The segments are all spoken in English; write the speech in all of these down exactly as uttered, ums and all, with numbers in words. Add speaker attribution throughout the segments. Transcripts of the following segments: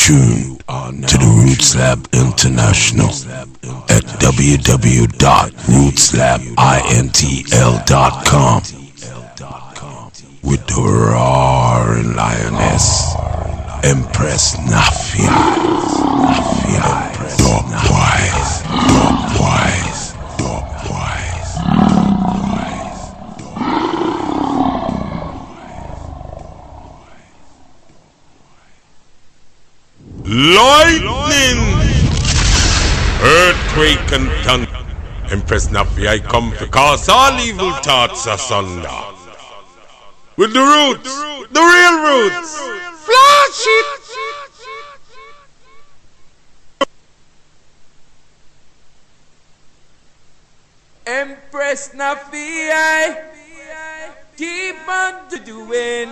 Speaker 1: tuned to the Roots Lab International at w w w dot roots lab intl dot com with the roaring lioness, Empress Nafia. Nafia, dog wise, dog wise, dog wise.
Speaker 2: Lightning, earthquake and thunder. Empress Nafia, I come to cause all evil thoughts asunder. With the roots, the real roots. Flash it.
Speaker 3: Empress Nafia, keep on doing.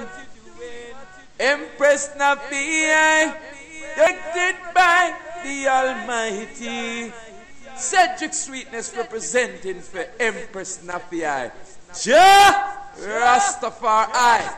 Speaker 3: Empress Nafia, directed by the Almighty. Cedric Sweetness representing for Empress Nafia. Jah Rastafari.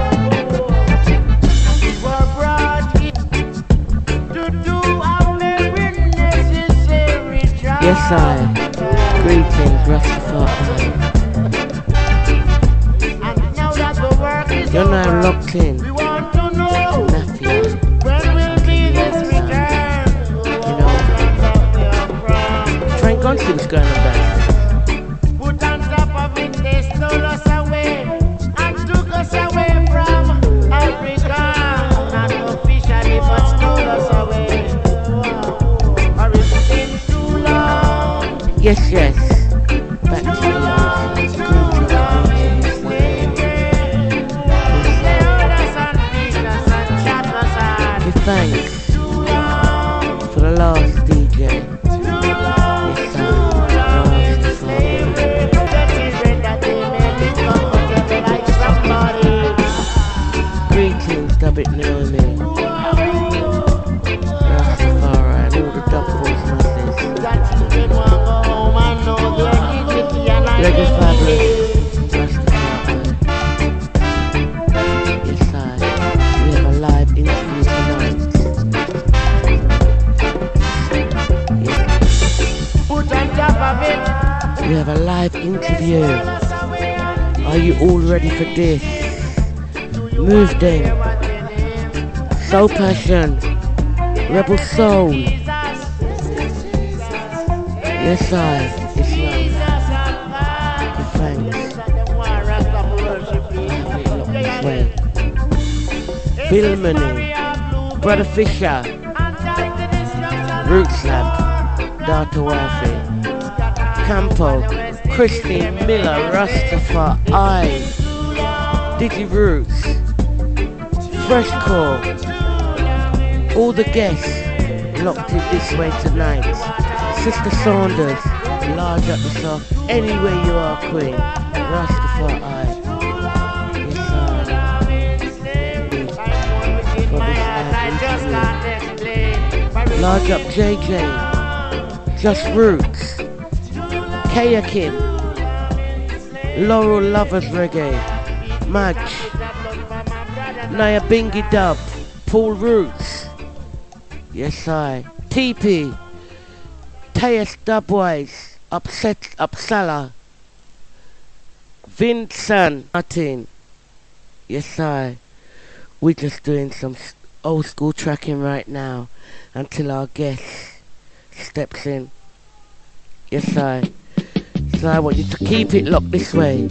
Speaker 4: Do I. Greetings, Rastafari. You're now locked in.
Speaker 5: We want to know
Speaker 4: Mafia.
Speaker 5: when will be this return.
Speaker 4: You know. Try and go and see what's going on there.
Speaker 5: Put on top of it, they stole us away and took us away from Africa. Not officially, but stole us away. Or it's been too long.
Speaker 4: Yes, yes. Back to the Give thanks for the last D J. Yes, sir. Greetings, David Naomi. Rastafari and all the dub boys masses. Reggae Fabulous. Rastafari. Yes, sir. We have a live interview tonight.
Speaker 5: Put on top of it.
Speaker 4: We have a live interview. Are you all ready for this? Move them. Soul Passion. Rebel Soul. Yes, I. It's love. Give thanks. Way. Bill Money. Brother Fisher. Roots Lab. Data Wafi. Campo. Christine Miller. Rastafari. Digi Roots. Fresh Core. All the guests locked in this way tonight. Sister Saunders, large up yourself anywhere you are, Queen. Rastafari. Yes, sir. Large up J J. Just Roots. Kaya Kim. Laurel Lovers Reggae. Madge. Naya Bingy Dub. Paul Roots. Yes, I. T P. Teus Dubwise. Upset Upsala. Vincent Martin. Yes, I. We're just doing some old school tracking right now until our guest steps in. Yes, I. So I want you to keep it locked this way.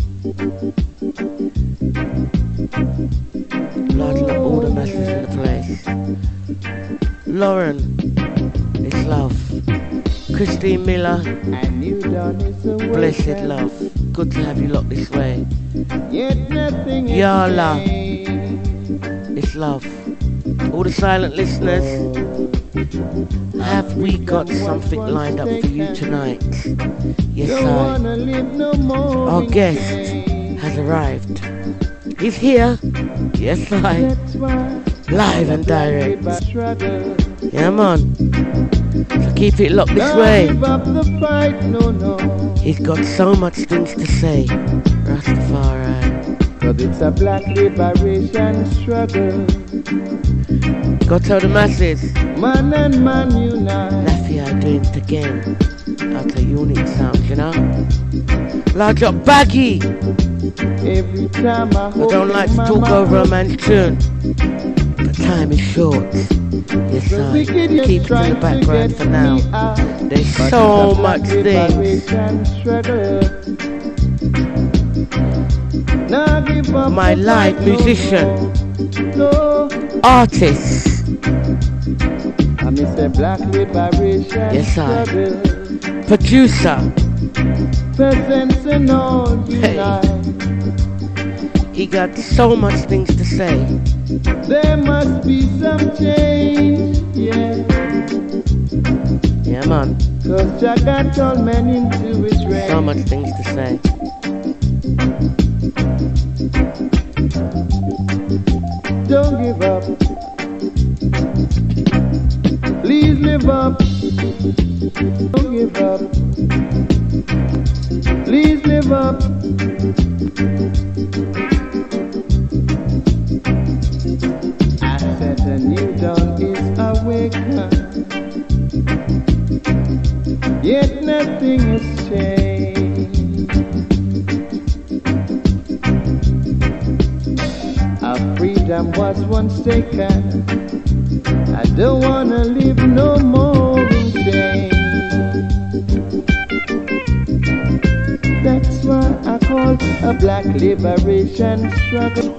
Speaker 4: Large up all the masses in the place. Lauren, it's love. Christine Miller, blessed love. Good to have you locked this way. Yala, it's love. All the silent listeners, have we got something lined up for you tonight? Yes, I. Our guest has arrived. He's here. Yes, I. Live and direct. Yeah, man. So keep it locked this way. He's got so much things to say. Rastafari.
Speaker 5: But it's a black liberation struggle.
Speaker 4: Go tell the masses.
Speaker 5: Man and man unite.
Speaker 4: Mafia doing it again. Out a unique sound, you know. Large up Baggy.
Speaker 5: Every time I,
Speaker 4: I don't like to talk over a man's tune. But time is short. Yes, I. Keep it in the background for now. There's so much things. My live musician, artist. Yes, I. Producer. Hey. He got so much things to say.
Speaker 5: There must be some change, yeah.
Speaker 4: Yeah, man.
Speaker 5: Cause Jah got all men into his reign.
Speaker 4: So much things to say.
Speaker 5: Don't give up. Please live up. Don't give up. Please live up. I said the new dawn is awakened. Yet nothing life was once taken. I don't wanna live no more in shame. That's why I call a black liberation struggle.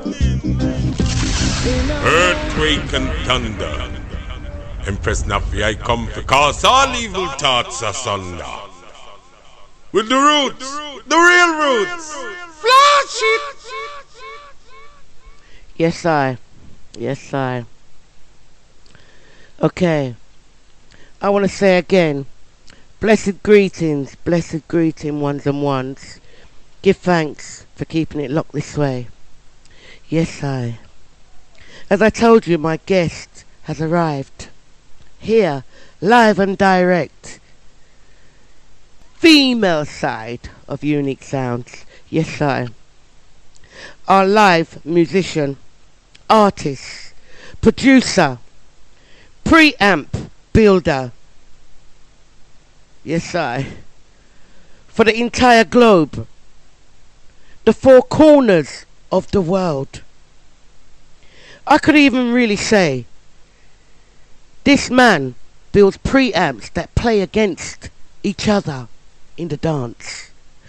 Speaker 2: Earthquake and thunder. Empress Nafi, I come to cause all evil thoughts asunder. With the roots, the real roots. Flash it!
Speaker 4: Yes, I. Yes, I. Okay. I want to say again, blessed greetings, blessed greeting ones and ones. Give thanks for keeping it locked this way. Yes, I. As I told you, my guest has arrived. Here, live and direct. Female side of Unique Sounds. Yes, I. Our live musician, artist, producer, preamp builder. Yes, I. For the entire globe. The four corners of the world. I could even really say this man builds preamps that play against each other in the dance.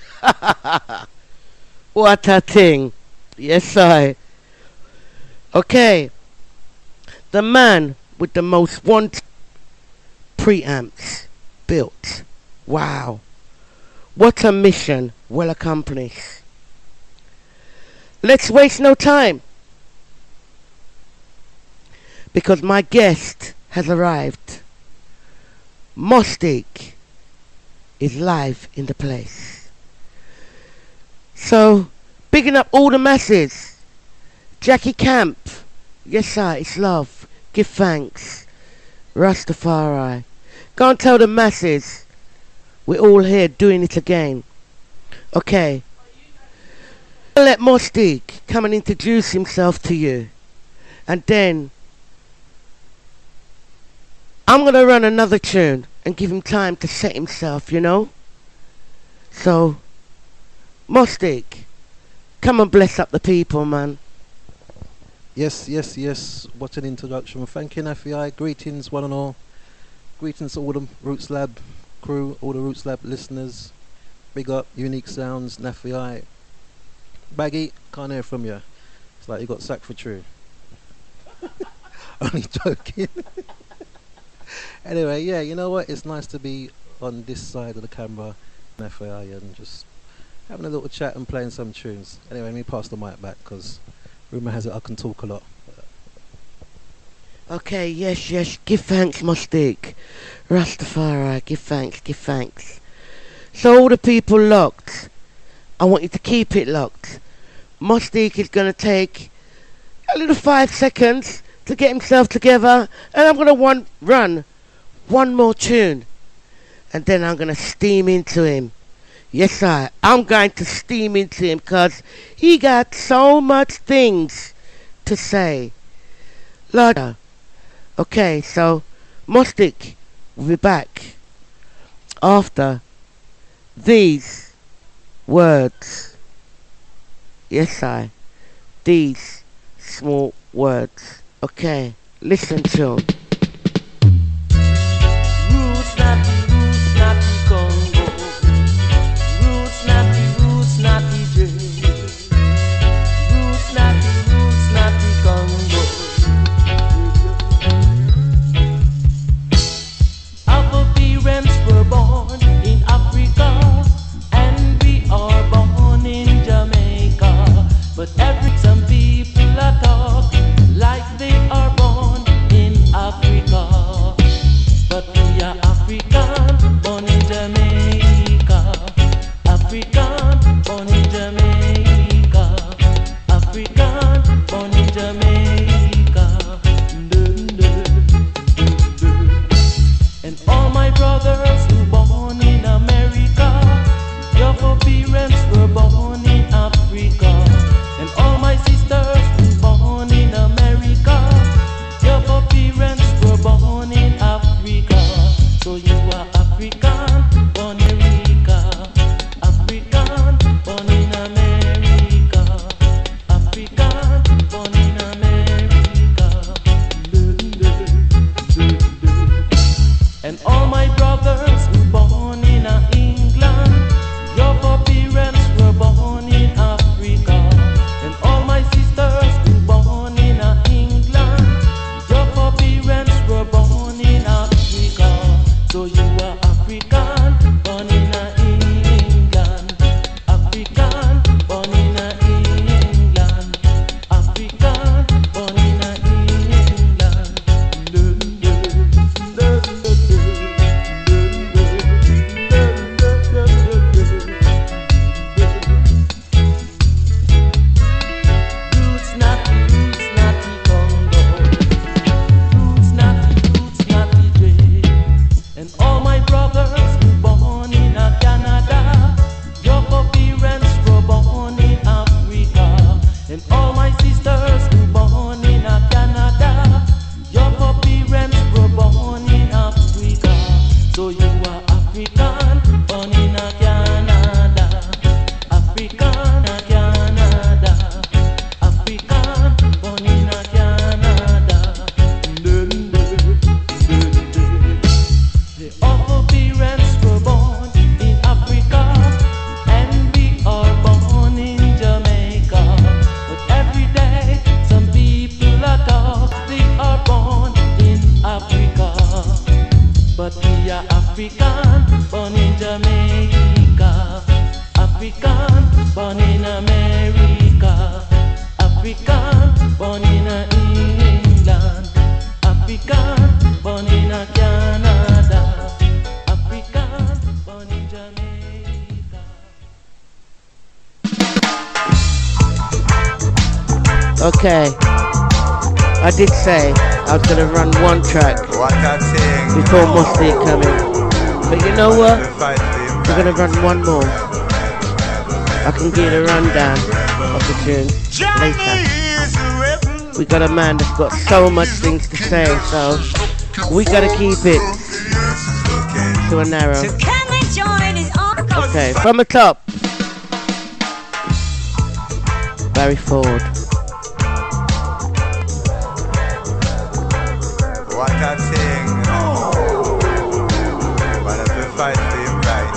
Speaker 4: What a thing. Yes, I. Okay. The man with the most wanted preamps built. Wow. What a mission well accomplished. Let's waste no time, because my guest has arrived. Mostic is live in the place. So, bigging up all the masses. Jackie Camp. Yes, sir, it's love. Give thanks. Rastafari. Go and tell the masses we're all here doing it again. Okay. Let Mostic come and introduce himself to you. And then I'm going to run another tune and give him time to set himself, you know. So, Mostic, come and bless up the people, man.
Speaker 6: Yes, yes, yes. What an introduction. Thank you, Nafi. Greetings, one and all. Greetings to all the Roots Lab crew, all the Roots Lab listeners. Big up, Unique Sounds, Nafi. Baggy, can't hear from you. It's like you got sacked for true. Only joking. Anyway, yeah, you know what? It's nice to be on this side of the camera, F A I, and just having a little chat and playing some tunes. Anyway, let me pass the mic back, because rumour has it I can talk a lot.
Speaker 4: Okay, yes, yes, give thanks, Mostic. Rastafari, give thanks, give thanks. So all the people locked, I want you to keep it locked. Mostic is going to take a little five seconds to get himself together, and I'm going to one run one more tune, and then I'm going to steam into him. Yes, I, I'm going to steam into him, because he got so much things to say. Lord, okay, so Mostic will be back after these words. Yes, I, these small words. Okay, listen to him.
Speaker 7: Roots nappy, roots nappy Congo. Roots nappy, roots nappy J. Roots nappy, roots nappy Congo. Our parents were born in Africa, and we are born in Jamaica. But every some people are talk like they are born in Africa. But we are African, born in Jamaica. African, born in Jamaica. African, born in Jamaica. Dun, dun, dun, dun. And all my brothers who born in America, your parents were born in Africa. And all my sisters who born in America, your parents were born in Africa. So you are African, born in America. African, born in America. African, born in America. African, born in America. African, born in England. African, born in Canada. African, born in Jamaica.
Speaker 4: Okay, I did say I was gonna run one track before Musty coming, but you know what? We're gonna run one more. I can give you a rundown of the tune later. We got a man that's got so much things to say, so we gotta keep it to a narrow. Okay, from the top, Barry Ford.
Speaker 8: What a thing, but if we fight for him right.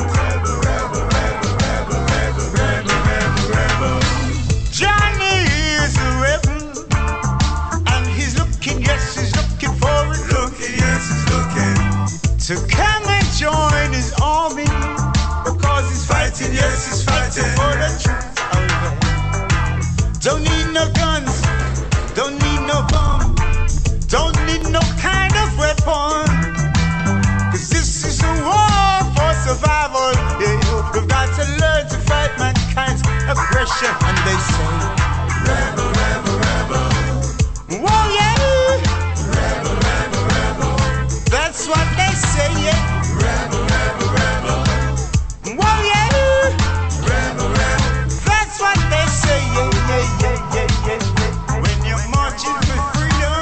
Speaker 8: Johnny is a rebel, and he's looking, yes, he's looking for it. Looking, yes, he's looking to come and join his army, because he's fighting, yes, he's fighting for the truth. Don't need no guns, don't need no bomb. Don't need no kind of weapon, cause this is a war for survival. Yeah, we've got to learn to fight mankind's aggression. And they say, rebel, rebel, rebel. Whoa, yeah. Rebel, rebel, rebel. That's what they say, yeah. Rebel, rebel, rebel. Whoa, yeah. Rebel, rebel. That's what they say, yeah, yeah, yeah, yeah, yeah, yeah. When you're marching for freedom,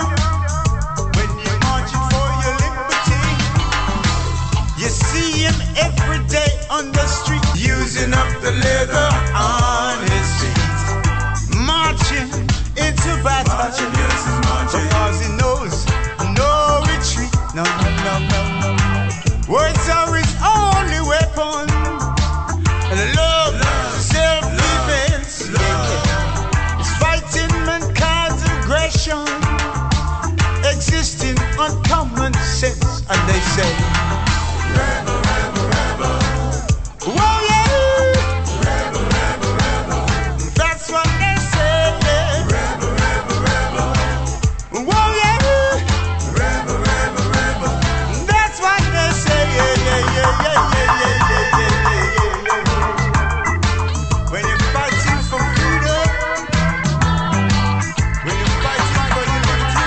Speaker 8: you see him every day on the street, using up the leather on his feet, marching into battle, marching, yes, marching. Because he knows no retreat. No, no, no, no, no. Words are his only weapon. Love, love, self-defense, love. He's fighting mankind's aggression, existing on common sense. And they say, rebel, rebel, rebel. Whoa, yeah. Rebel, rebel, rebel. That's what they say, yeah. Rebel, rebel, rebel. Whoa, yeah. Rebel, rebel, rebel. That's what they say, yeah, yeah, yeah, yeah, yeah, yeah, yeah, yeah, yeah, yeah. When you're fighting for freedom, when you're fighting for your liberty,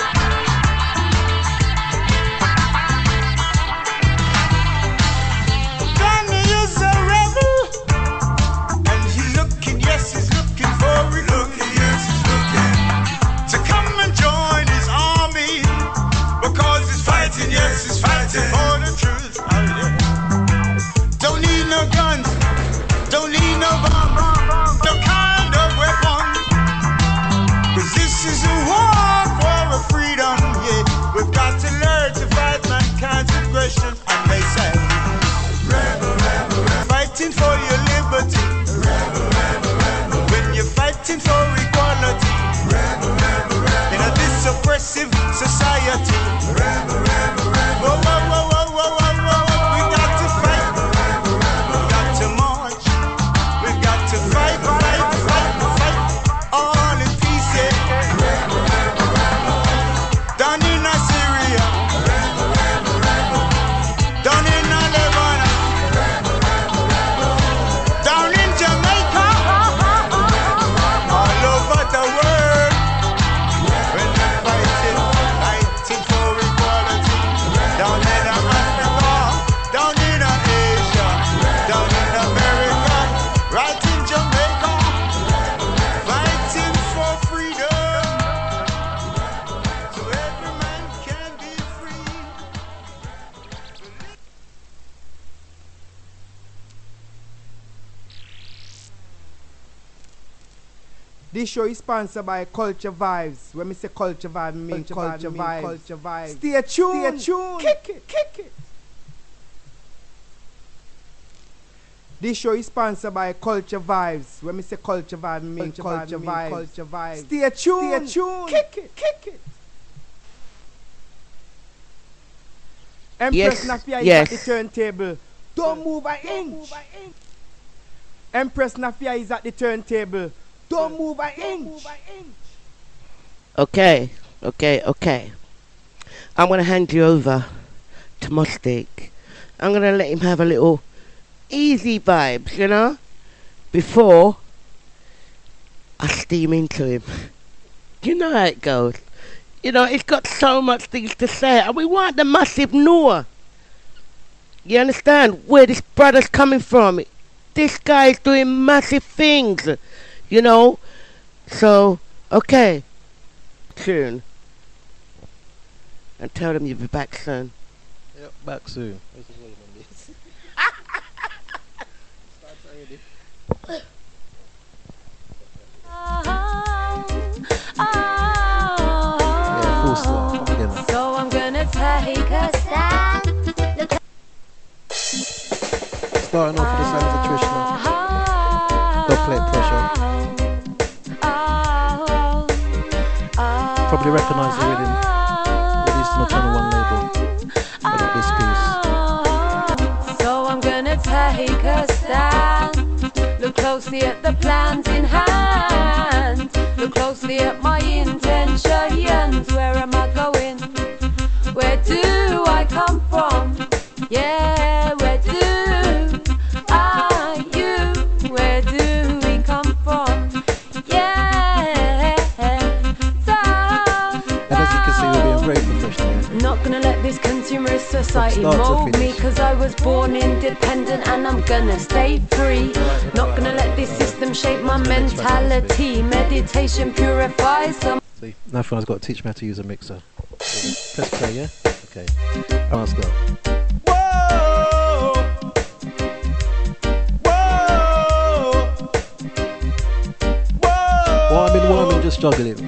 Speaker 8: yes, he's fighting for the truth. Oh, yeah. Don't need no guns, don't need no bomb, no kind of weapon, cause this is a war for a freedom. Yeah, we've got to learn to fight mankind's aggression. And they say, rebel, rebel, rebel. Fighting for your liberty, rebel, rebel, rebel. When you're fighting for equality, rebel, rebel, rebel. In a this oppressive society, rebel, rebel. Whoa, whoa, whoa, whoa, whoa, whoa, whoa. We got to fight. We got to march. We got to fight, fight, fight, fight. All in peace, yeah. Down in Syria, down in Lebanon, down in Jamaica, all over the world. When we're fighting, fighting for equality. Down in Africa, down in Asia, down in America, right in Jamaica, fighting for freedom, so every man can be free.
Speaker 9: This show is sponsored by Culture Vibes. When me say Culture Vibes, I mean Culture, culture, vibes. culture Vibes. Stay tuned. Stay tuned. Kick it, kick it. This show is sponsored by Culture Vibes. When me say Culture Vibes, I mean Culture, culture Vibes. Culture Vibes. Stay tuned. Stay tuned. Kick it, kick it. Empress
Speaker 4: Yes,
Speaker 9: Nafia is
Speaker 4: yes.
Speaker 9: at the turntable. Don't move an inch. Empress Nafia is at the turntable. Don't move an inch.
Speaker 4: Okay, okay, okay. I'm going to hand you over to Mustik. I'm going to let him have a little easy vibes, you know, before I steam into him. You know how it goes. You know, it's got so much things to say, and we want the massive Noah. You understand where this brother's coming from? This guy's doing massive things, you know. So, okay, tune. And tell them you'll be back soon.
Speaker 6: Yep, back soon. Yeah, full stop. Come again.
Speaker 10: So I'm gonna take a stand. Look
Speaker 6: Starting off with the sounds of Trishna. Got play pressure. Probably recognise the rhythm. Released on the Channel One label. I got this piece.
Speaker 10: So I'm gonna take a stand. Look closely at the plans in hand. Look closely at my intentions. Where am I going? Where do I come from? Yeah, where do I, you, where do we come from? Yeah, so,
Speaker 6: And as you can see, we're being very professional.
Speaker 10: not gonna let this consumerist society
Speaker 6: From start to
Speaker 10: mold me,
Speaker 6: finish.
Speaker 10: cause I was born independent and I'm gonna stay free. Not gonna let this system shape my mentality. Meditation purifies some.
Speaker 6: See, Nafia has got to teach me how to use a mixer. Press play, yeah? Okay. Alright, let's go.
Speaker 8: Whoa, whoa, whoa.
Speaker 6: Warming, warming, just juggling.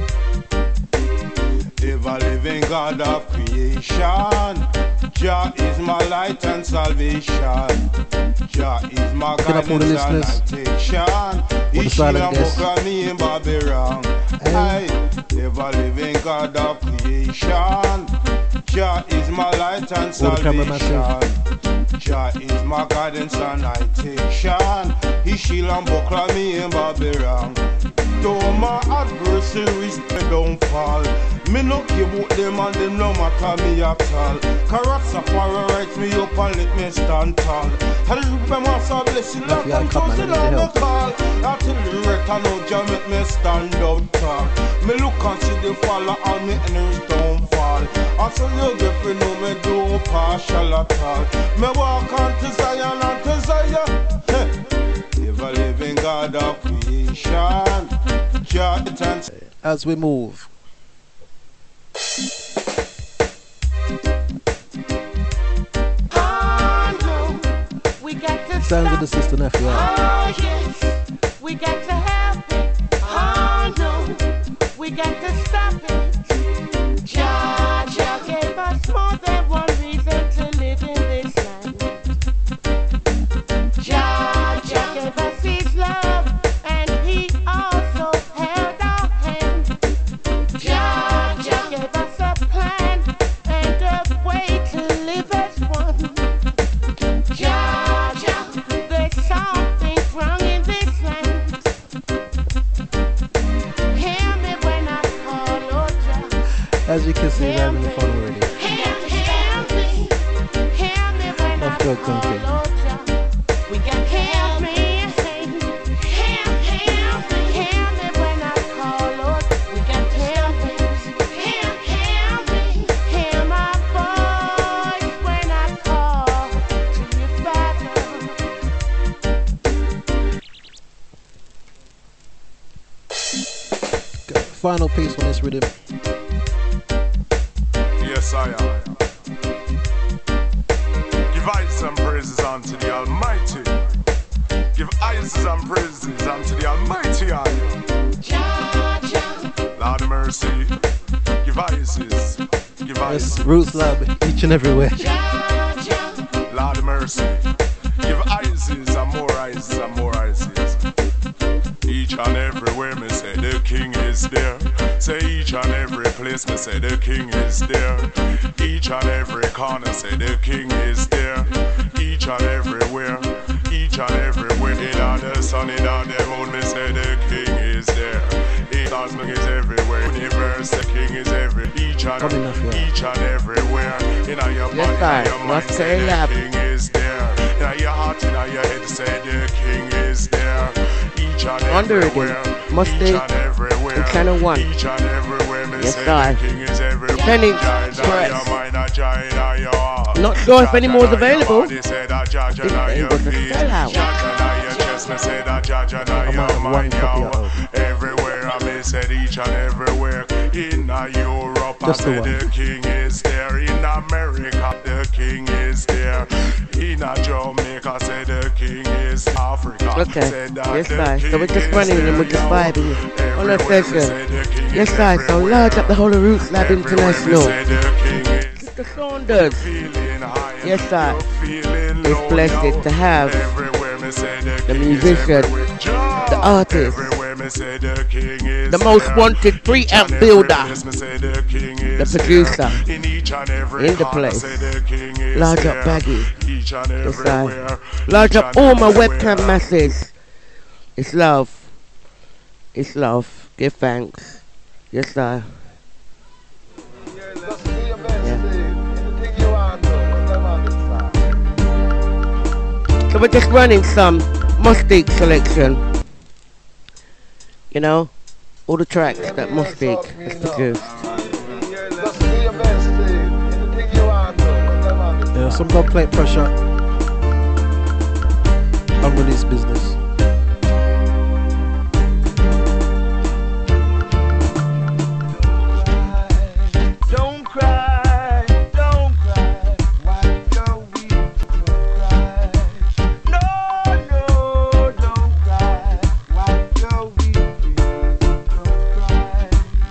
Speaker 8: Ever living God of creation, Jah is my light and salvation. Jah is my
Speaker 6: Picking up all the
Speaker 8: guidance and
Speaker 6: listeners.
Speaker 8: protection.
Speaker 6: the silent guests.
Speaker 8: Ishila me in Babylon.
Speaker 6: Hey.
Speaker 8: Hey, ever living God of creation, Jah is my light and
Speaker 6: All the camera
Speaker 8: salvation. Jah is my guidance and protection. He shield and buckler me in Babylon. Though my adversaries they don't fall, me no give out them and them no matter me at all. Carrot safari writes me up and let me stand tall. I remember so blessed love
Speaker 6: Yeah,
Speaker 8: and
Speaker 6: come on, I
Speaker 8: chosen
Speaker 6: need
Speaker 8: on
Speaker 6: your
Speaker 8: the call. Until the record no Jah make me stand out tall. Me look and see the fall and me enemies don't fall. And so you get to know me do partial at all. Me walk on to Zion and to Zion. Hey. Ever living God of creation. Jah it and
Speaker 6: As we move.
Speaker 5: Oh, no. We got to
Speaker 6: Sounds
Speaker 5: stop
Speaker 6: of the sister Nafia.
Speaker 5: Oh, yes. We got to help it. Oh, no. We got to stop it. Jah, Jah gave us more than one reason to live in this land. Jah, Jah gave us his love, and he also held our hand. Jah, Jah gave us a plan and a way to live as one. Jah, Jah, there's something wrong in this land. Hear me when I call, oh Jah.
Speaker 6: As you can see, we're having fun already.
Speaker 5: Hear, hear me, hear me when I
Speaker 6: Of course,
Speaker 5: call,
Speaker 6: okay.
Speaker 5: oh Jah. We got hear me, hear, hear me, hear me when I call, oh. We got hear me, hear, hear me, hear my voice when I call to you, Father.
Speaker 6: Final piece on this rhythm.
Speaker 11: Yes, I am. Give eyes and praises unto the Almighty. Give eyes and praises unto the Almighty. I am.
Speaker 5: Jah, Jah,
Speaker 11: Lord of mercy. Give eyes. Give eyes.
Speaker 6: Yes, Roots Lab, each and everywhere.
Speaker 5: Jah, Jah.
Speaker 11: Lord of mercy. Give eyes and more eyes and more eyes. Each and everywhere me say the king is there. Say each and every place me say the king is there. Each and every corner say the king is there. Each and everywhere. Each each and everywhere. In all the sun, in all the moon, me say the king is there. In cosmic is everywhere. Universe, the king is every. Each and each and everywhere. In all your body, in your mind, say the king is there. In all your heart, in all your head, say the king is there. Each and everywhere.
Speaker 4: Must
Speaker 11: each and everywhere.
Speaker 4: In Channel One.
Speaker 11: Each and everywhere. Me
Speaker 4: Yes,
Speaker 11: say
Speaker 4: I.
Speaker 11: the king is everywhere.
Speaker 4: Penny
Speaker 11: Press.
Speaker 4: Not sure if any more is available. It ain't got to sell out.
Speaker 11: Everywhere I may said each and everywhere. In Europe I said the king is there. In America the king is there. In Jamaica said the king is Africa.
Speaker 4: Okay, yes I. So we're just running and we're just vibing on a session. Yes I. So large up the whole of Roots Lab International. Mister Saunders. Yes I. It's blessed to have the musician, the artist, the most wanted preamp builder, the producer in the place. Large up Baggy. Yes I. Large up all my webcam masses. It's love. It's love. Give thanks. Yes I. So we're just running some Mustique selection. You know, all the tracks that Mustique has produced.
Speaker 6: Yeah, some dub plate pressure. Unreleased business.
Speaker 5: Don't cry, don't cry. Wipe your weeping, don't cry. No, no, don't cry. Wipe your weeping, don't cry.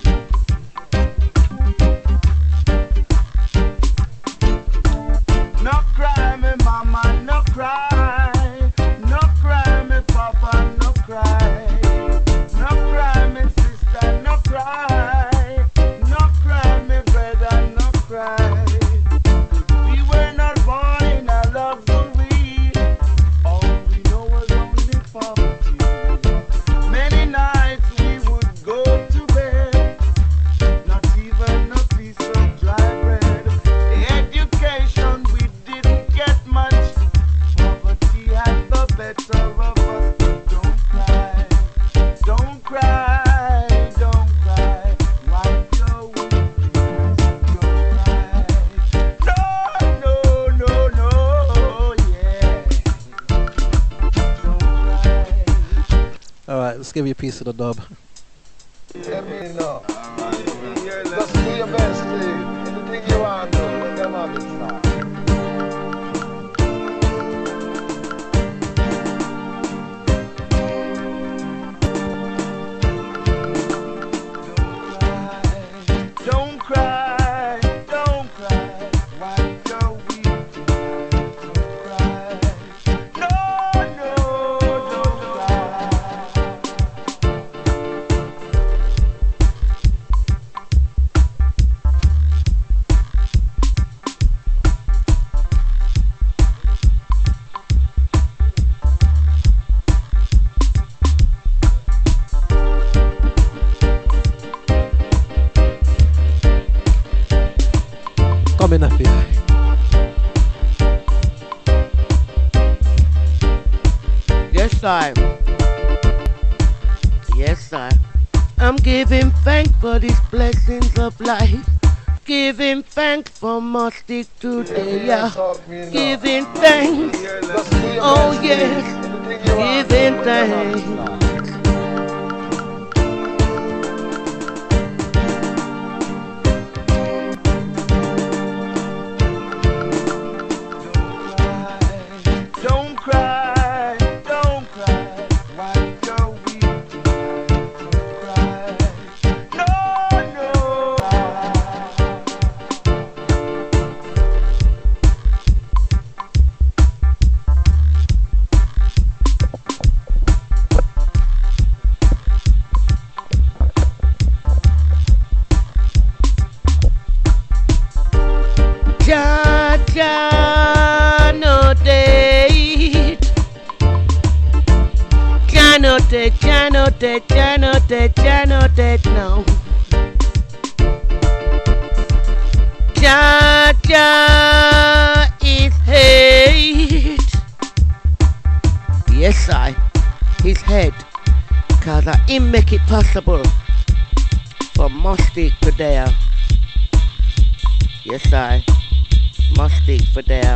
Speaker 5: No cry, me mama, no cry. No cry, me papa, no cry. No cry, me sister, no cry. No cry, me brother, no cry. We were not born in a luxury. All we know was only poverty. Many nights we would go to bed, not even a piece of dry bread. Education we didn't get much. Poverty had the better of us. Don't cry, don't cry, don't cry. Wipe your weeping, don't cry. No, no, no, no, yeah. Don't cry.
Speaker 6: Alright, let's give you a piece of the dub.
Speaker 5: Let me know. Just do your best thing. Anything you want to do, let them have it, sir. Don't cry, don't cry. Wipe your weeping, don't cry. No, no, don't cry.
Speaker 6: Coming up here.
Speaker 4: Yes I. Yes I. I'm giving thanks for these blessings of life. Giving thanks for Mustique today. Yeah. Giving thanks. Oh yes. Giving thanks.
Speaker 5: Don't cry, don't cry. Wipe your weeping, don't cry. No, no.
Speaker 4: Janote, Janote, Janote, Janote, no. Ja, ja is hate. Yes, I. His head. Cause I him make it possible for Mustic for there. Yes, I. Mustic for there.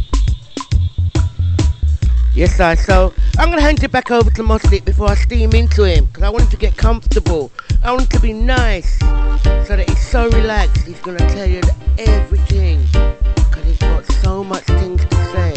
Speaker 4: Yes, I. So I'm gonna hand it back over to Mustic before I steam into him, cause I want him to get comfortable. I want him to be nice, so that he's so relaxed. He's gonna tell you everything, cause he's got so much things to say.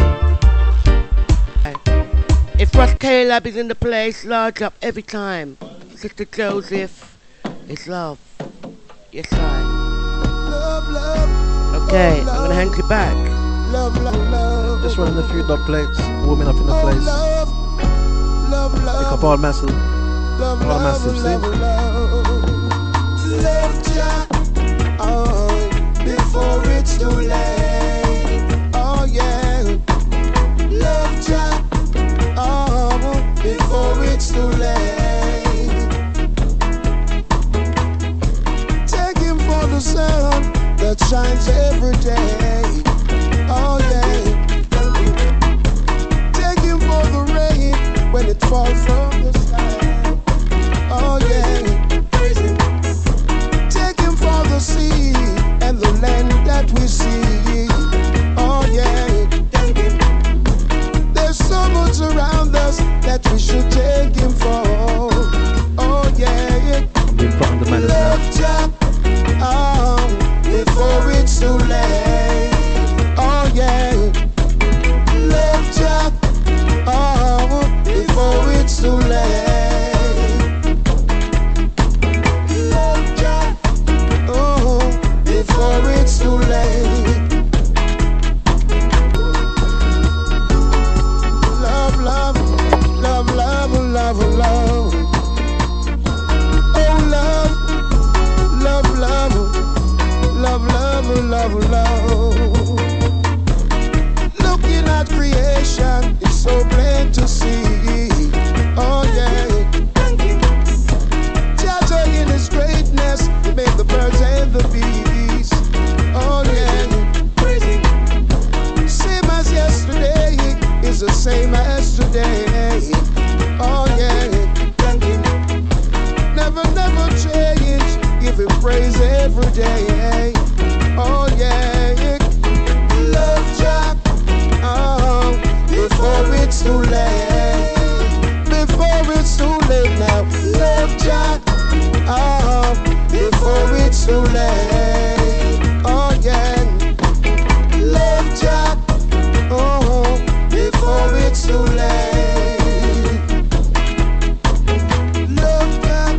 Speaker 4: If Russ K-Lab is in the place, large up every time. Sister Joseph, it's love. Yes, I.
Speaker 8: Love, love.
Speaker 4: Okay, I'm gonna hand you back.
Speaker 8: Love, love, love.
Speaker 6: Just running a few dub plates, warming up in the place.
Speaker 8: Love, love, love.
Speaker 6: Pick up all massive.
Speaker 8: Love,
Speaker 6: all massive,
Speaker 8: love,
Speaker 6: see?
Speaker 8: love, love ya, oh, before it's too late. Oh yeah. Love ya, oh, before it's too late. Take him for the sun that shines every day. Oh yeah. Take him for the rain when it falls from the sky. Oh yeah. Take him for the sea and the land that we see. Oh yeah. There's so much around us that we should take him for. Oh yeah.
Speaker 6: I'm being put on the manners now.
Speaker 8: Oh, before it's too late. Oh yeah. Love Jack. Oh, before it's too late. Love Jack. Oh, before it's too late. Love, love, love, love, love, love. Oh, love, love, love, love, love, love, love. Looking at creation, it's so plain to see. Oh yeah. Jah in His greatness, He made the birds and the bees. Oh yeah. Same as yesterday is the same as today. Oh yeah. Never, never change. Give Him praise every day. Oh yeah. Love Jah. Oh, before it's too late. Before it's too late now. Love Jah. Oh, before it's too late. Oh yeah. Love Jah. Oh, before it's too late. Love Jah.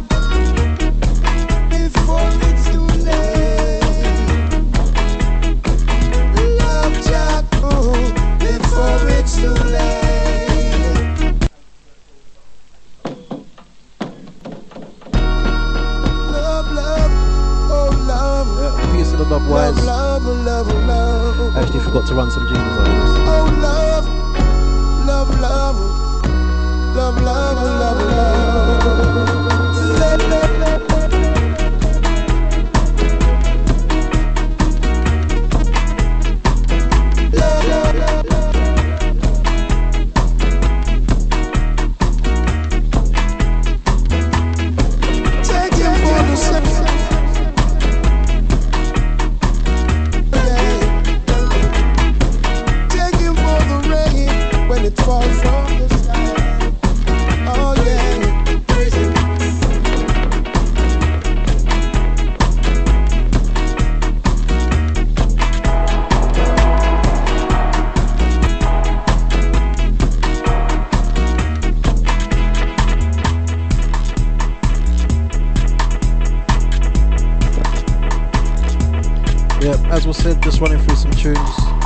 Speaker 8: Before it's too late. Love Jah. Oh, before it's too late. Love, love, oh love.
Speaker 6: Yeah, peace to the dub wise.
Speaker 8: Love, love, love, love.
Speaker 6: I actually forgot to run some jingles on this.
Speaker 8: Oh love, love, love, love, love, love, love. Love, love, love, love. Love, love, love, love. Take him for the sun. Take him for the rain when it falls from the sky. Oh yeah.
Speaker 6: Yeah, as was said, just running through some tunes.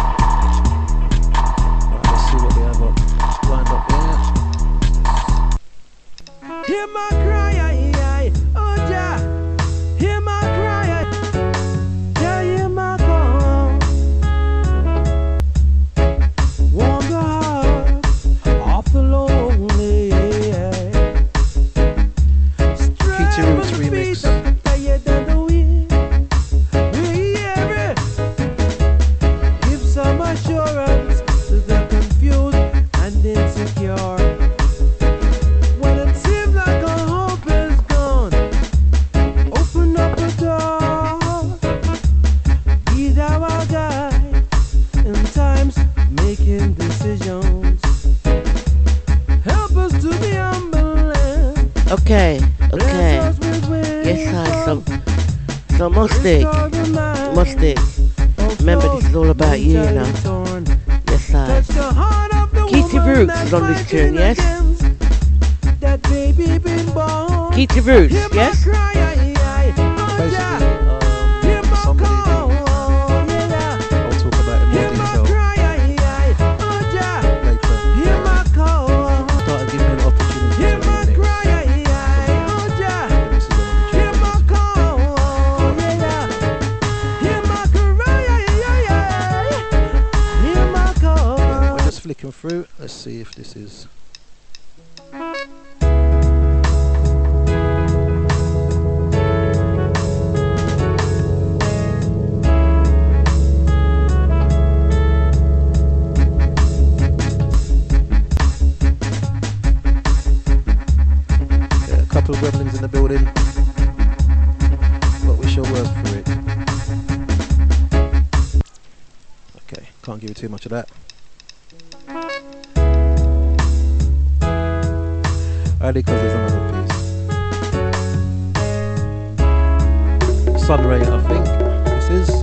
Speaker 6: Right, let's see what we have up lined up here.
Speaker 12: Hear my cry, aye, aye. Oh Jah, hear my cry, aye. Jah, hear my call. Warm the heart of the lonely.
Speaker 4: Okay, okay. Yes, I some. So Mustig, Mustig. Remember, this is all about you now. Yes, I. Keity Roots is on this tune, yes? Keity Roots, yes?
Speaker 6: Basically, um, somebody I'll talk about in more detail later. Started giving me an opportunity to remix. We're just flicking through. Let's see if this is. Couple of gremlins in the building, but we shall work through it. Okay, can't give you too much of that. Only because there's another piece. Sunray, I think this is.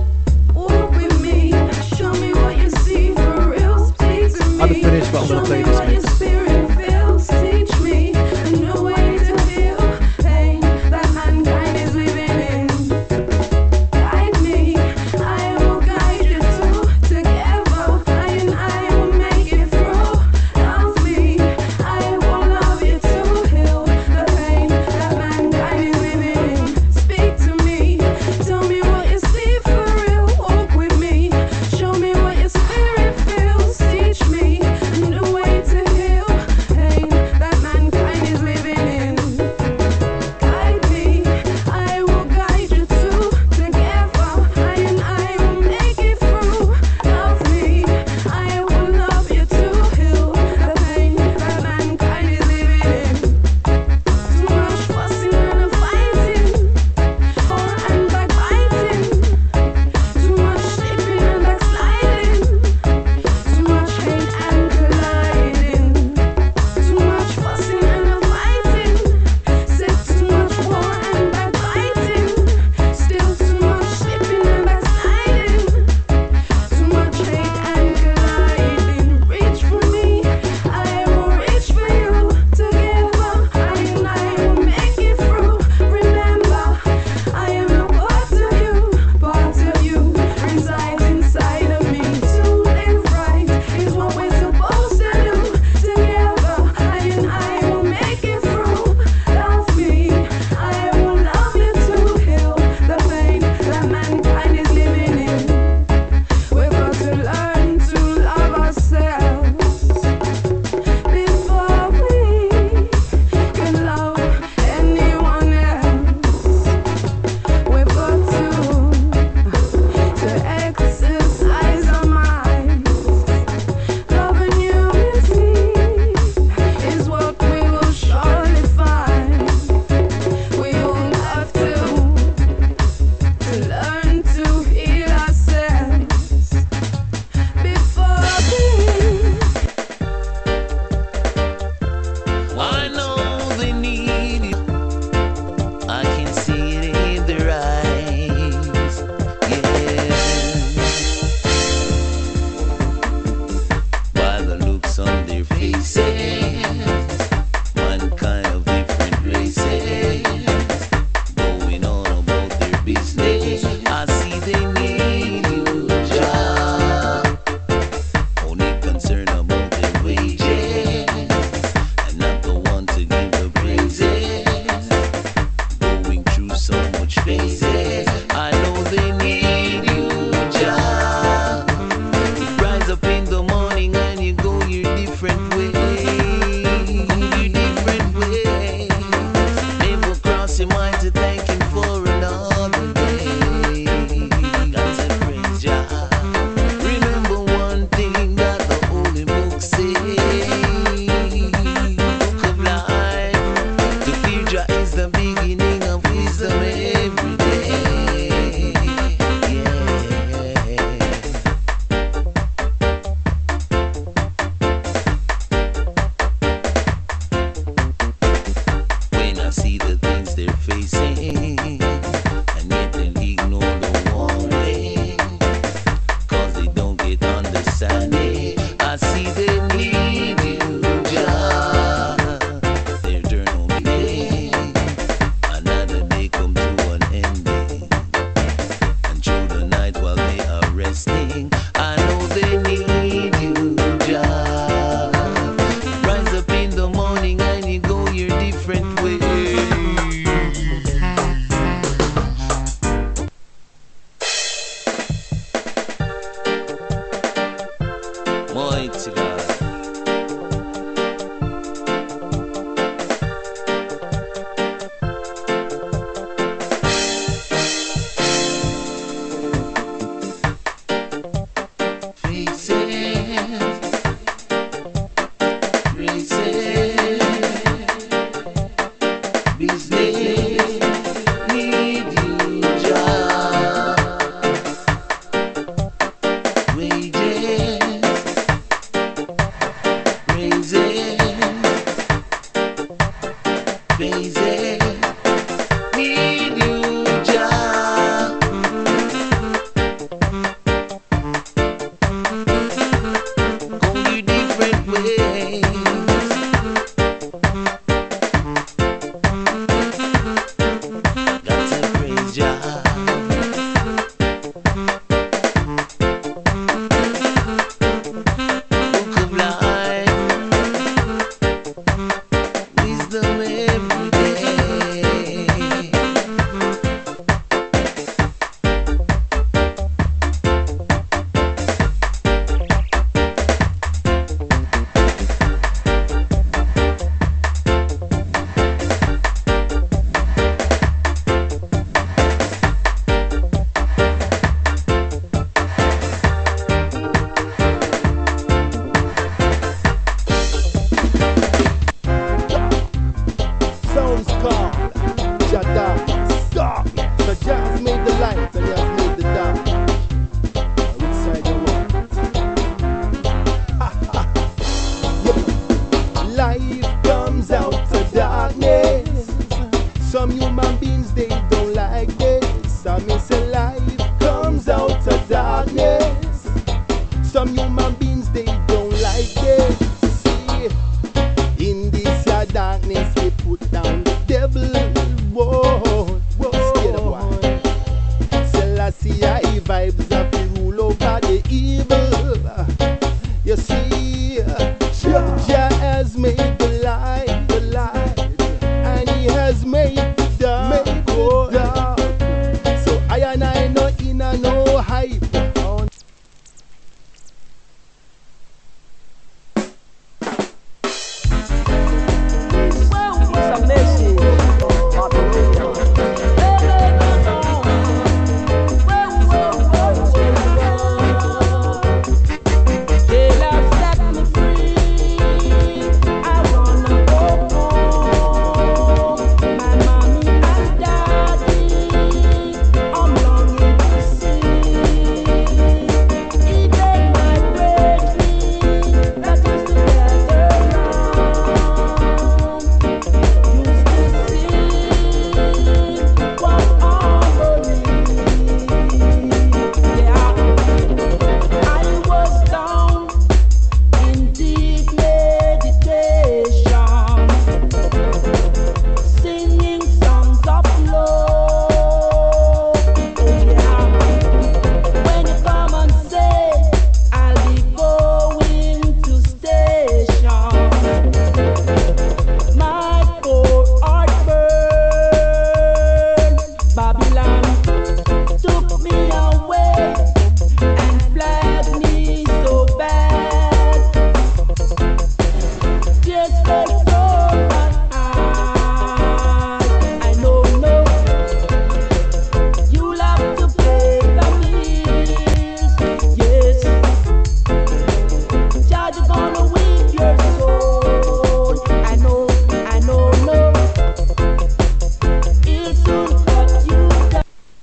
Speaker 6: Unfinished, but I'm gonna play this mix.
Speaker 13: Show me what your spirit feels, teach me a new way to heal.
Speaker 4: business. Need you, Jah. Wages, raises, phases. Need you, Jah. Go your different ways. Got to praise Jah. Book of life, wisdom every day.
Speaker 13: Sounds called Jada. Stop. So Jah has made the light and he has made the dark. Which side you want? Yep. Life comes out of darkness. Some human beings they don't like this. Some may say life comes out of darkness. Some human beings they don't like this. See, in this here darkness we put down the devil. Whoa, whoa. Scared of what? Selassie I vibes of the rule over the evil. You see, Jah has made the light, the light, and he has made the dark, made the dark. So I and I no in a no hype.
Speaker 12: It's a message of Babylon. They love set me free. I wanna go home. My mommy and daddy, I'm longing to see. Even my brethren that used to gather round used to sing one harmony. Yeah, I was down in deep meditation, singing songs of love. Oh yeah, when you come and say I'll be going to station, my poor heart burned. Babylon took me away and flagged me so bad. Tears fell from my eyes. I know, no, you'll have to pay the bills. Yes, Jah, you're gonna weep your soul. I know, I know, no, he'll soon cut you down.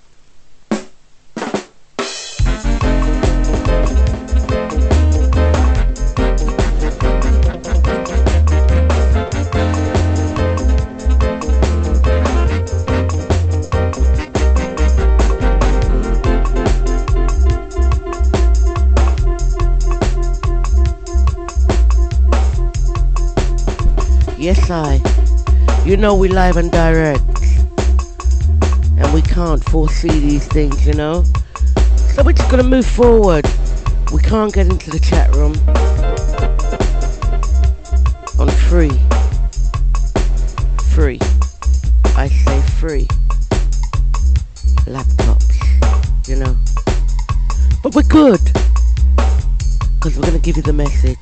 Speaker 4: Yes, I. You know we live and direct. And we can't foresee these things, you know? So we're just gonna move forward. We can't get into the chat room. On free. Free. I say free. Laptops, you know? But we're good. Because we're gonna give you the message.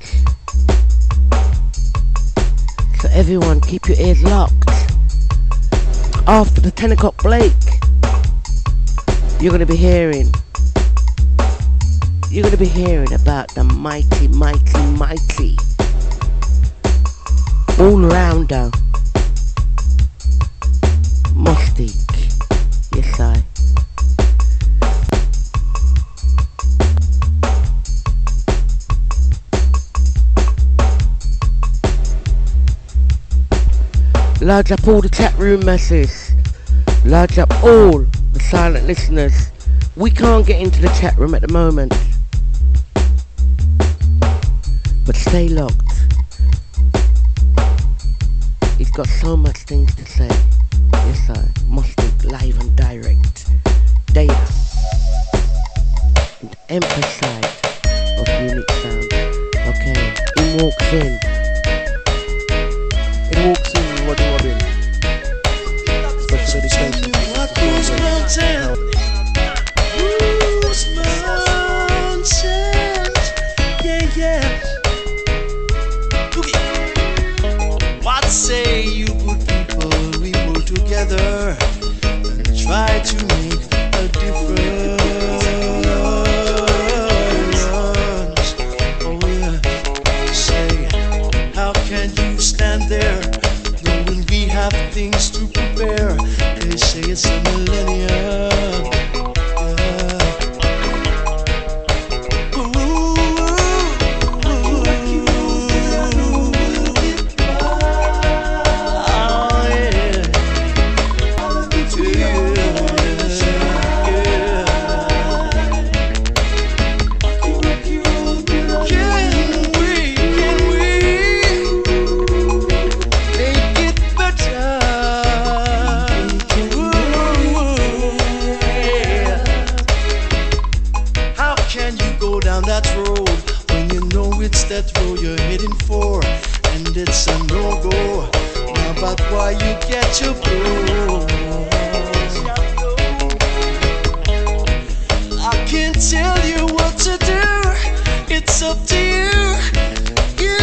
Speaker 4: So everyone, keep your ears locked. After the ten o'clock break, you're going to be hearing, you're going to be hearing about the mighty, mighty, mighty all-rounder Large up all the chat room masses. Large up all the silent listeners. We can't get into the chat room at the moment. But stay locked. He's got so much things to say. Yes, I must be live and direct. Daya. And the Empress side of Unique Sound. Okay, he walks in.
Speaker 6: He walks in, what do you want in? Special dedication.
Speaker 14: Yeah, yeah. What say you good people, we pull together and try to make a difference. Oh yeah, say, how can you stand there knowing we have things to prepare? They say it's a millennium. That road you're heading for, and it's a no-go. Now, but why you get your blow? I can't tell you what to do. It's up to you. You.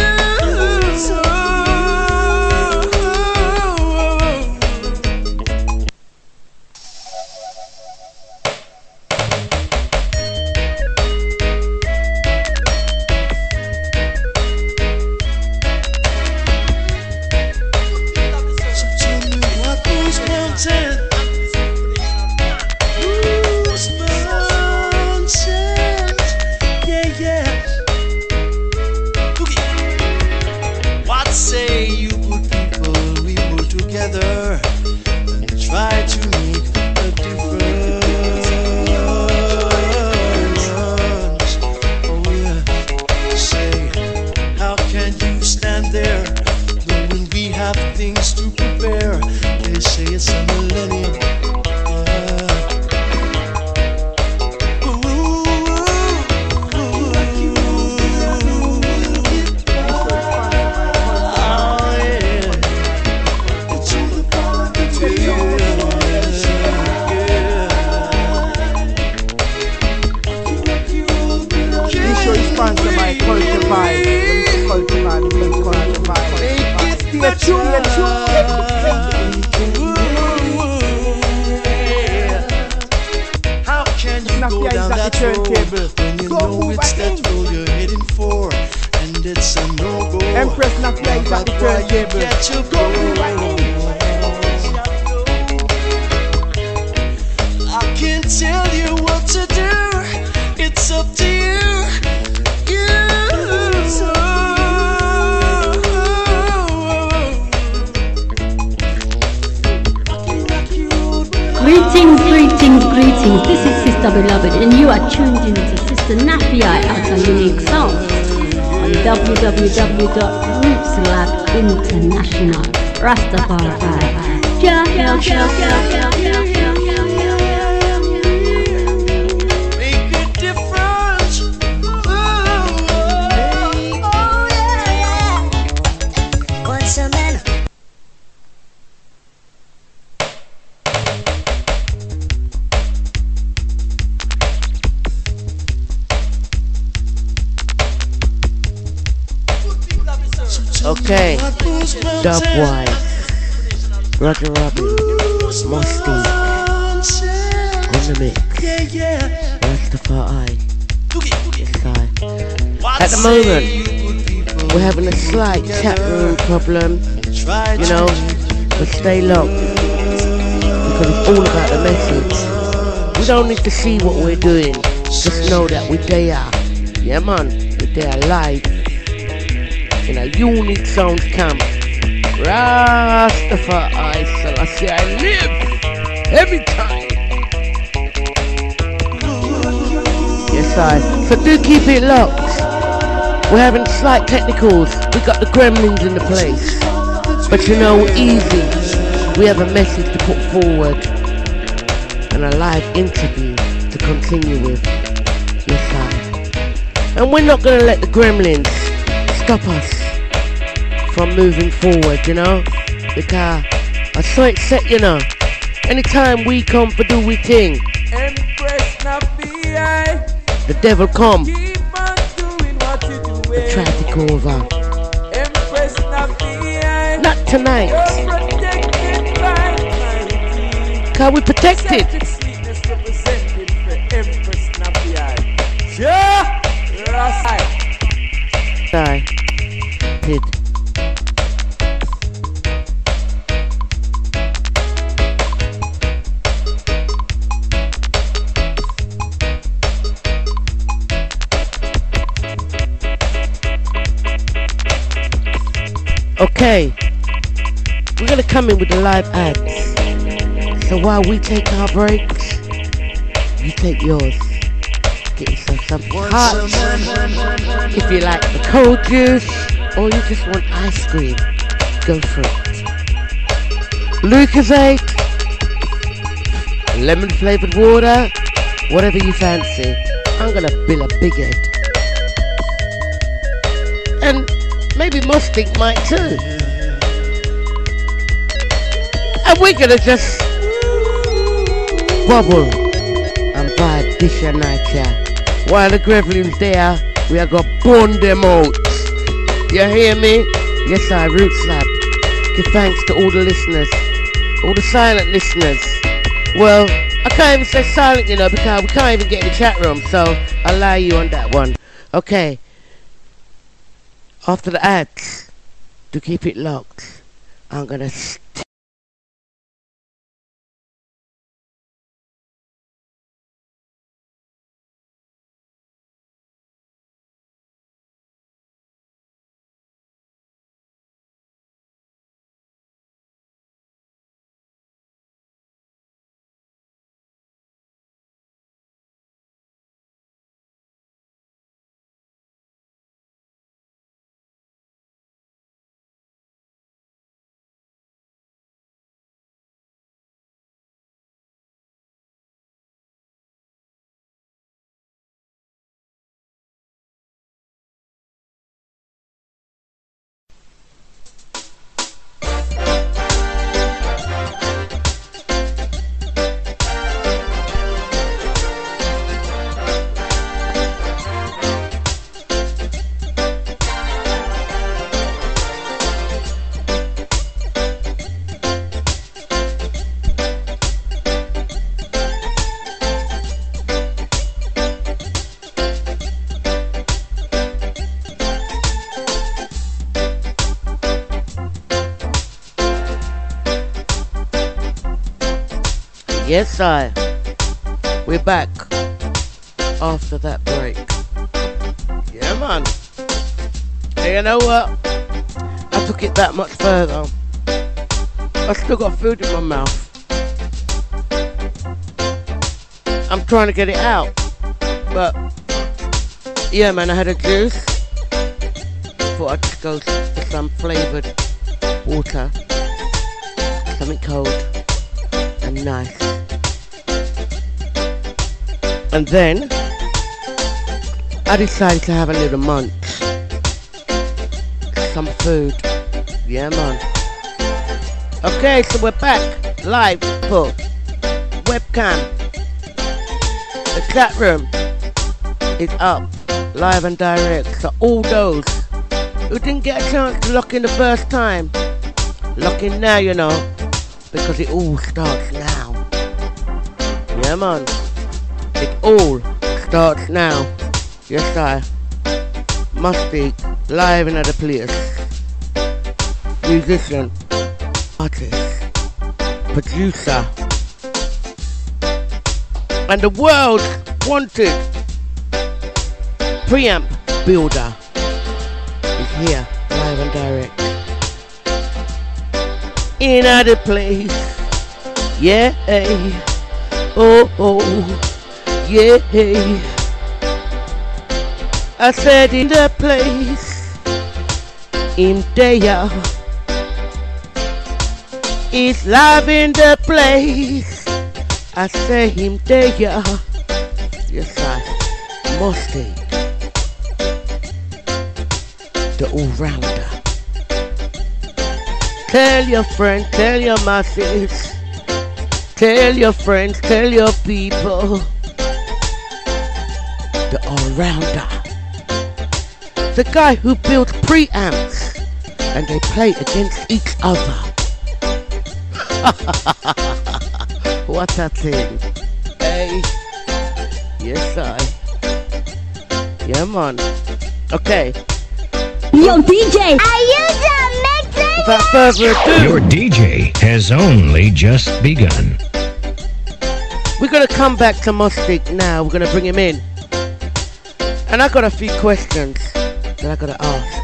Speaker 15: Rastafari. Yeah, yeah, yeah, yeah, yeah, yeah, yeah.
Speaker 14: Make a difference. Oh, oh, yeah. What's a man?
Speaker 4: Okay, Dubwise, Roger Robbie, Musty, on the mix, Rastafari, yes I. At the moment, we're having a slight chat room problem, you know, but stay locked, because it's all about the message. We don't need to see what we're doing, just know that we're there, yeah man, we're there live. In a unique sound camp, Rastafari, Selassie, I live every time. Yes, I. So do keep it locked. We're having slight technicals. We got the gremlins in the place. But you know, easy. We have a message to put forward. And a live interview to continue with. Yes, I. And we're not going to let the gremlins stop us from moving forward, you know? Because I saw it set, you know. Anytime we come for do we thing, the devil come. They try to go over. Not tonight. Cause we protected. Die. Did. Okay, we're gonna come in with the live ads. So while we take our breaks, you take yours. Get yourself something hot. If you like the cold juice, or you just want ice cream, go for it. Lucozade, lemon flavored water, whatever you fancy. I'm gonna bill a big head. And maybe Mustang might too. And we're gonna just bubble and vibe this your night here. While the gremlins there, we are gonna burn them out. You hear me? Yes, I, Roots Lab. Give thanks to all the listeners, all the silent listeners. Well, I can't even say silent, you know, because we can't even get in the chat room, so I'll lie you on that one. Okay. After the ads, to keep it locked, I'm gonna st- Yes, I. We're back after that break. Yeah, man. Hey, you know what? I took it that much further. I still got food in my mouth. I'm trying to get it out. But, yeah, man, I had a juice. Thought I'd just go for some flavoured water. Something cold and nice. And then I decided to have a little munch. Some food. Yeah, man. Okay, so we're back live for webcam. The chat room is up live and direct. So all those who didn't get a chance to lock in the first time, lock in now, you know, because it all starts now. Yeah, man. It all starts now. Yes, I. Musty, live in other place. Musician, artist, producer, and the world's wanted preamp builder is here, live and direct. in other place. Yeah, oh, oh, yeah. I said in the place, in there, is love in the place. I say him there, yes I must be the all-rounder. Tell your friends, tell your masses, tell your friends, tell your people, the all-rounder. The guy who built preamps and they play against each other. What a thing. Hey. Yes, I. Yeah, man. Okay.
Speaker 15: Yo, D J, are you done mixing?
Speaker 4: Without further ado,
Speaker 16: your D J has only just begun.
Speaker 4: We're gonna come back to Mustic now. We're gonna bring him in. And I got a few questions that I gotta ask.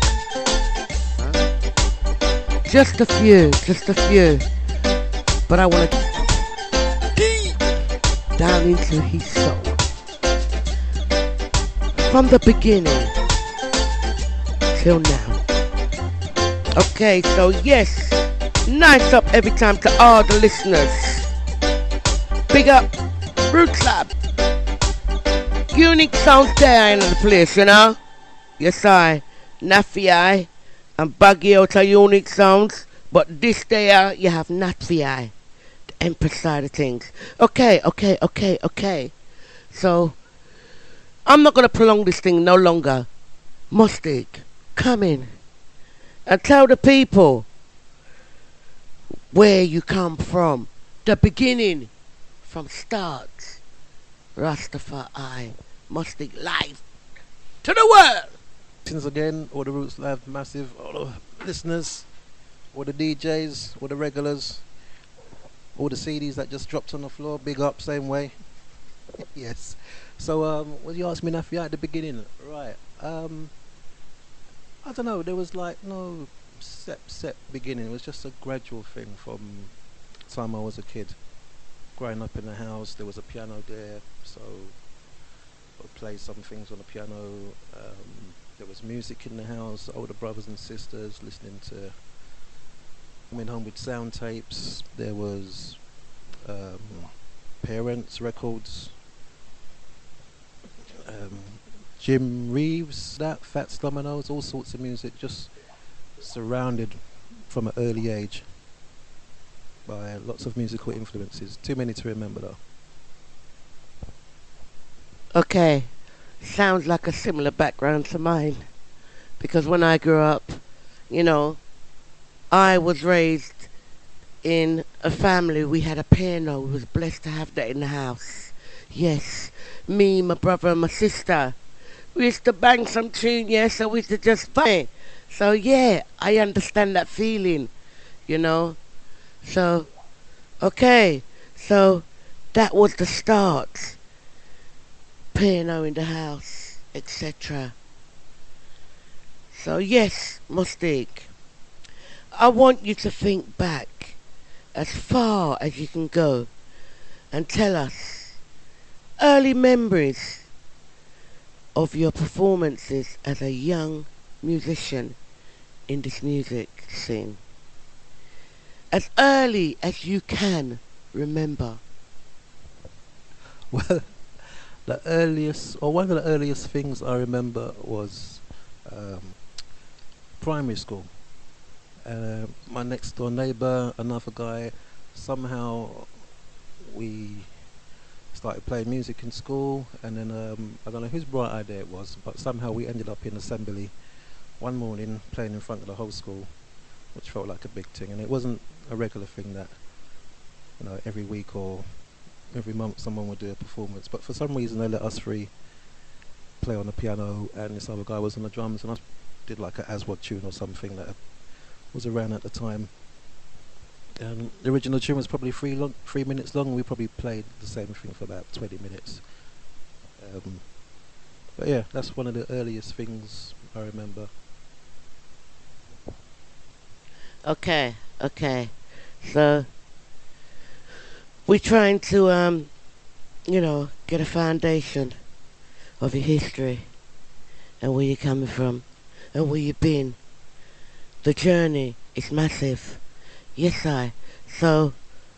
Speaker 4: Huh? Just a few, just a few. But I wanna deep down into his soul. From the beginning till now. Okay, so yes, nice up every time to all the listeners. Big up Roots Lab. Unique sounds there in the place, you know. Yes, I, Nafi and Baggy out of Unique Sounds, but this day you have Nafi, the Empress side of things. Okay, okay, okay, okay. So I'm not gonna prolong this thing no longer. Mustic, come in and tell the people where you come from, the beginning, from start. Rastafari, Mustic live to the world.
Speaker 6: Since again, all the Roots Lab massive, all the listeners, all the D Js, all the regulars, all the C Ds that just dropped on the floor, big up, same way. Yes. So, um, what you asked me, Nafi, at the beginning, right? Um, I don't know. There was like no set set beginning. It was just a gradual thing from the time I was a kid. Growing up in the house, there was a piano there, so I would play some things on the piano. Um, there was music in the house, older brothers and sisters listening to, coming home with sound tapes. There was um, parents' records, um, Jim Reeves, that, Fats Dominoes, all sorts of music, just surrounded from an early age by lots of musical influences. Too many to remember though.
Speaker 4: Okay, sounds like a similar background to mine. Because when I grew up, you know, I was raised in a family. We had a piano. We was blessed to have that in the house. Yes, me, my brother and my sister. We used to bang some tune, yeah, so we used to just bang. So yeah, I understand that feeling, you know. So, okay, so that was the start. Piano in the house, et cetera. So yes, Mustic, I want you to think back as far as you can go and tell us early memories of your performances as a young musician in this music scene. As early as you can remember.
Speaker 6: Well, the earliest, or one of the earliest things I remember was um, primary school. Uh, my next door neighbour, another guy, somehow we started playing music in school, and then um, I don't know whose bright idea it was, but somehow we ended up in assembly one morning playing in front of the whole school, which felt like a big thing. And it wasn't a regular thing that, you know, every week or every month someone would do a performance, but for some reason they let us three play on the piano and this other guy was on the drums, and I did like a Aswad tune or something that was around at the time. Um, the original tune was probably three long, three minutes long. We probably played the same thing for about twenty minutes. Um, but yeah, that's one of the earliest things I remember.
Speaker 4: Okay, okay. So we're trying to, um, you know, get a foundation of your history and where you're coming from and where you've been. The journey is massive. Yes, I. So,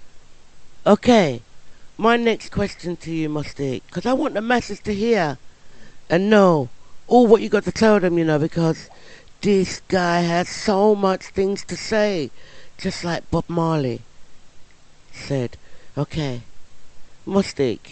Speaker 4: okay. My next question to you, Mustik, because I want the masses to hear and know all what you got to tell them, you know, because this guy has so much things to say, just like Bob Marley said. Okay, Mustik,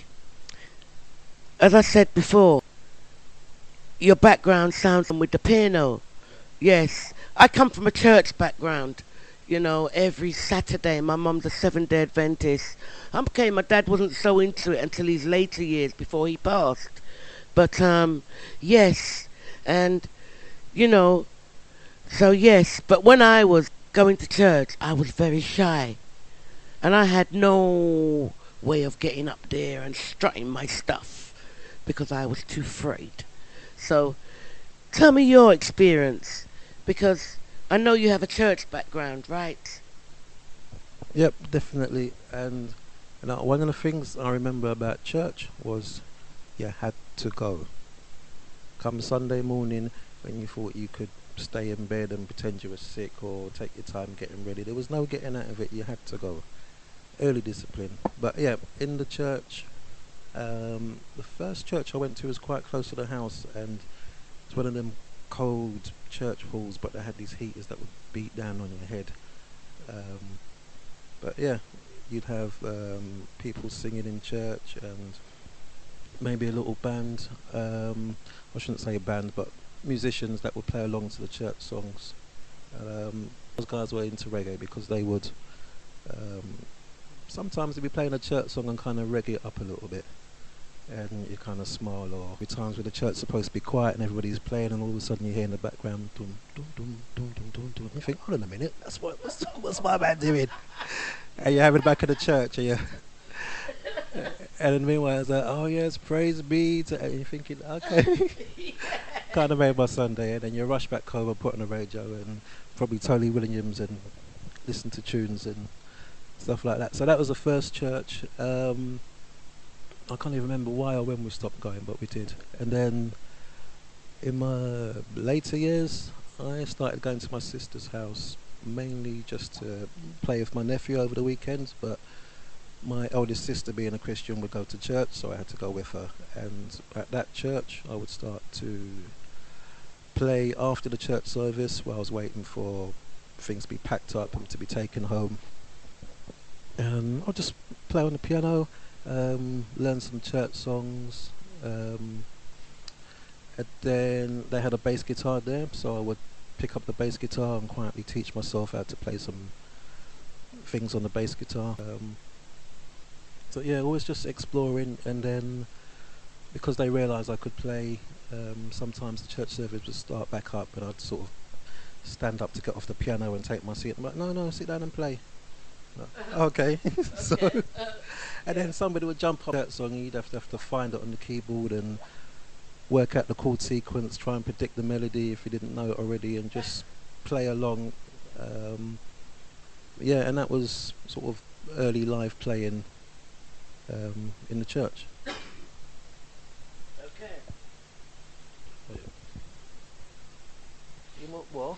Speaker 4: as I said before, your background sounds with the piano. Yes, I come from a church background. You know, every Saturday, my mum's a Seventh-day Adventist. Okay, my dad wasn't so into it until his later years before he passed. But, um, yes, and, you know, so yes, but when I was going to church, I was very shy. And I had no way of getting up there and strutting my stuff because I was too afraid. So, tell me your experience, because I know you have a church background, right?
Speaker 6: Yep, definitely. And you know, one of the things I remember about church was you had to go. Come Sunday morning, when you thought you could stay in bed and pretend you were sick or take your time getting ready, there was no getting out of it. You had to go. Early discipline. But yeah, in the church, um, the first church I went to was quite close to the house, and it's one of them cold church halls, but they had these heaters that would beat down on your head. Um, but yeah, you'd have um, people singing in church and maybe a little band. Um, I shouldn't say a band, but musicians that would play along to the church songs. Um, those guys were into reggae because they would um, sometimes they'd be playing a church song and kind of reggae it up a little bit, and you kind of smile. Or there times where the church's supposed to be quiet and everybody's playing, and all of a sudden you hear in the background dum dum dum dum dum dum dum. You think, hold on a minute, that's what what's, what's my man doing? And you're having it back in the church, and you and then meanwhile it's like, oh yes, praise be to, and you're thinking, okay. Kind of made my Sunday, and then you rush back home and put on the radio and probably Tony Williams and listen to tunes and stuff like that. So that was the first church. Um, I can't even remember why or when we stopped going, but we did. And then in my later years, I started going to my sister's house, mainly just to play with my nephew over the weekends, but my eldest sister, being a Christian, would go to church, so I had to go with her. And at that church, I would start to play after the church service while I was waiting for things to be packed up and to be taken home. And I'll just play on the piano, um, learn some church songs, um, and then they had a bass guitar there, so I would pick up the bass guitar and quietly teach myself how to play some things on the bass guitar. Um, so yeah, always just exploring, and then because they realised I could play, um, sometimes the church service would start back up and I'd sort of stand up to get off the piano and take my seat. I'm like, no, no, sit down and play. Okay. So, and then somebody would jump up that song, and you'd have to have to find it on the keyboard and work out the chord sequence, try and predict the melody if you didn't know it already, and just play along. Um, yeah, and that was sort of early live playing um, in the church.
Speaker 4: Okay. You want what?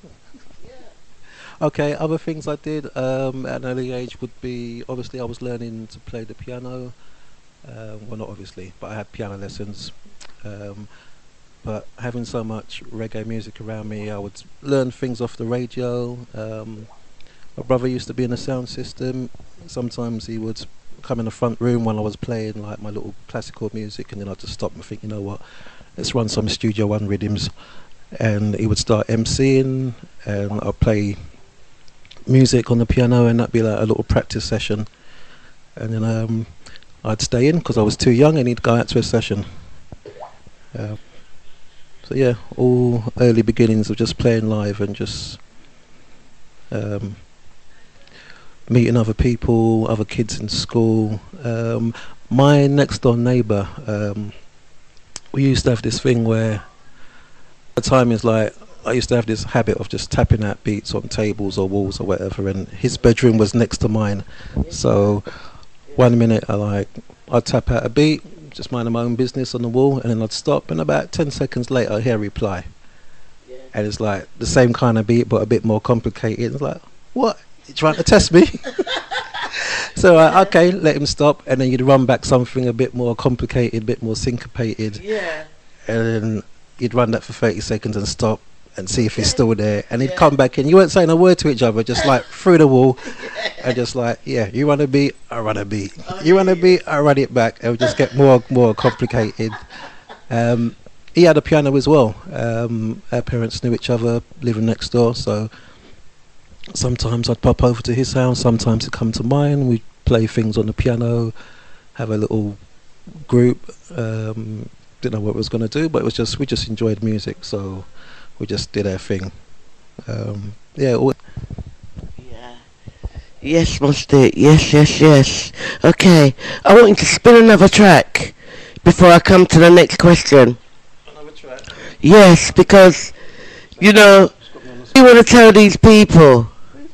Speaker 6: Okay, other things I did um, at an early age would be, obviously I was learning to play the piano. Um, well, not obviously, but I had piano lessons. Um, but having so much reggae music around me, I would learn things off the radio. Um, my brother used to be in a sound system. Sometimes he would come in the front room when I was playing like my little classical music, and then I'd just stop and think, you know what, let's run some Studio One rhythms. And he would start emceeing, and I'd play music on the piano, and that'd be like a little practice session. And then um, I'd stay in because I was too young, and he'd go out to a session. Uh, so yeah, all early beginnings of just playing live and just um, meeting other people, other kids in school. Um, my next door neighbour, um, we used to have this thing where the time is like I used to have this habit of just tapping out beats on tables or walls or whatever, and his bedroom was next to mine. So one minute I like I'd tap out a beat, just minding my own business on the wall, and then I'd stop, and about ten seconds later I hear a reply. Yeah. And it's like the same kind of beat but a bit more complicated. It's like, what? You trying to test me? So uh, okay, let him stop, and then you'd run back something a bit more complicated, a bit more syncopated.
Speaker 4: Yeah.
Speaker 6: And then you'd run that for thirty seconds and stop and see if he's still there, and he'd yeah. come back in. You weren't saying a word to each other, just like through the wall, yeah. and just like, yeah, you run a beat, I run a beat. Oh, you yeah, run a beat, yeah. I run it back. It would just get more more complicated. Um, he had a piano as well. Um, our parents knew each other, living next door, so sometimes I'd pop over to his house, sometimes he'd come to mine. We'd play things on the piano, have a little group. Um, didn't know what we was going to do, but it was just, we just enjoyed music, so we just did our thing. Um, yeah. All
Speaker 4: yeah. Yes, Musty. Yes, yes, yes. Okay, I want you to spin another track before I come to the next question. Another track? Yes, because, you know, we want to tell these people.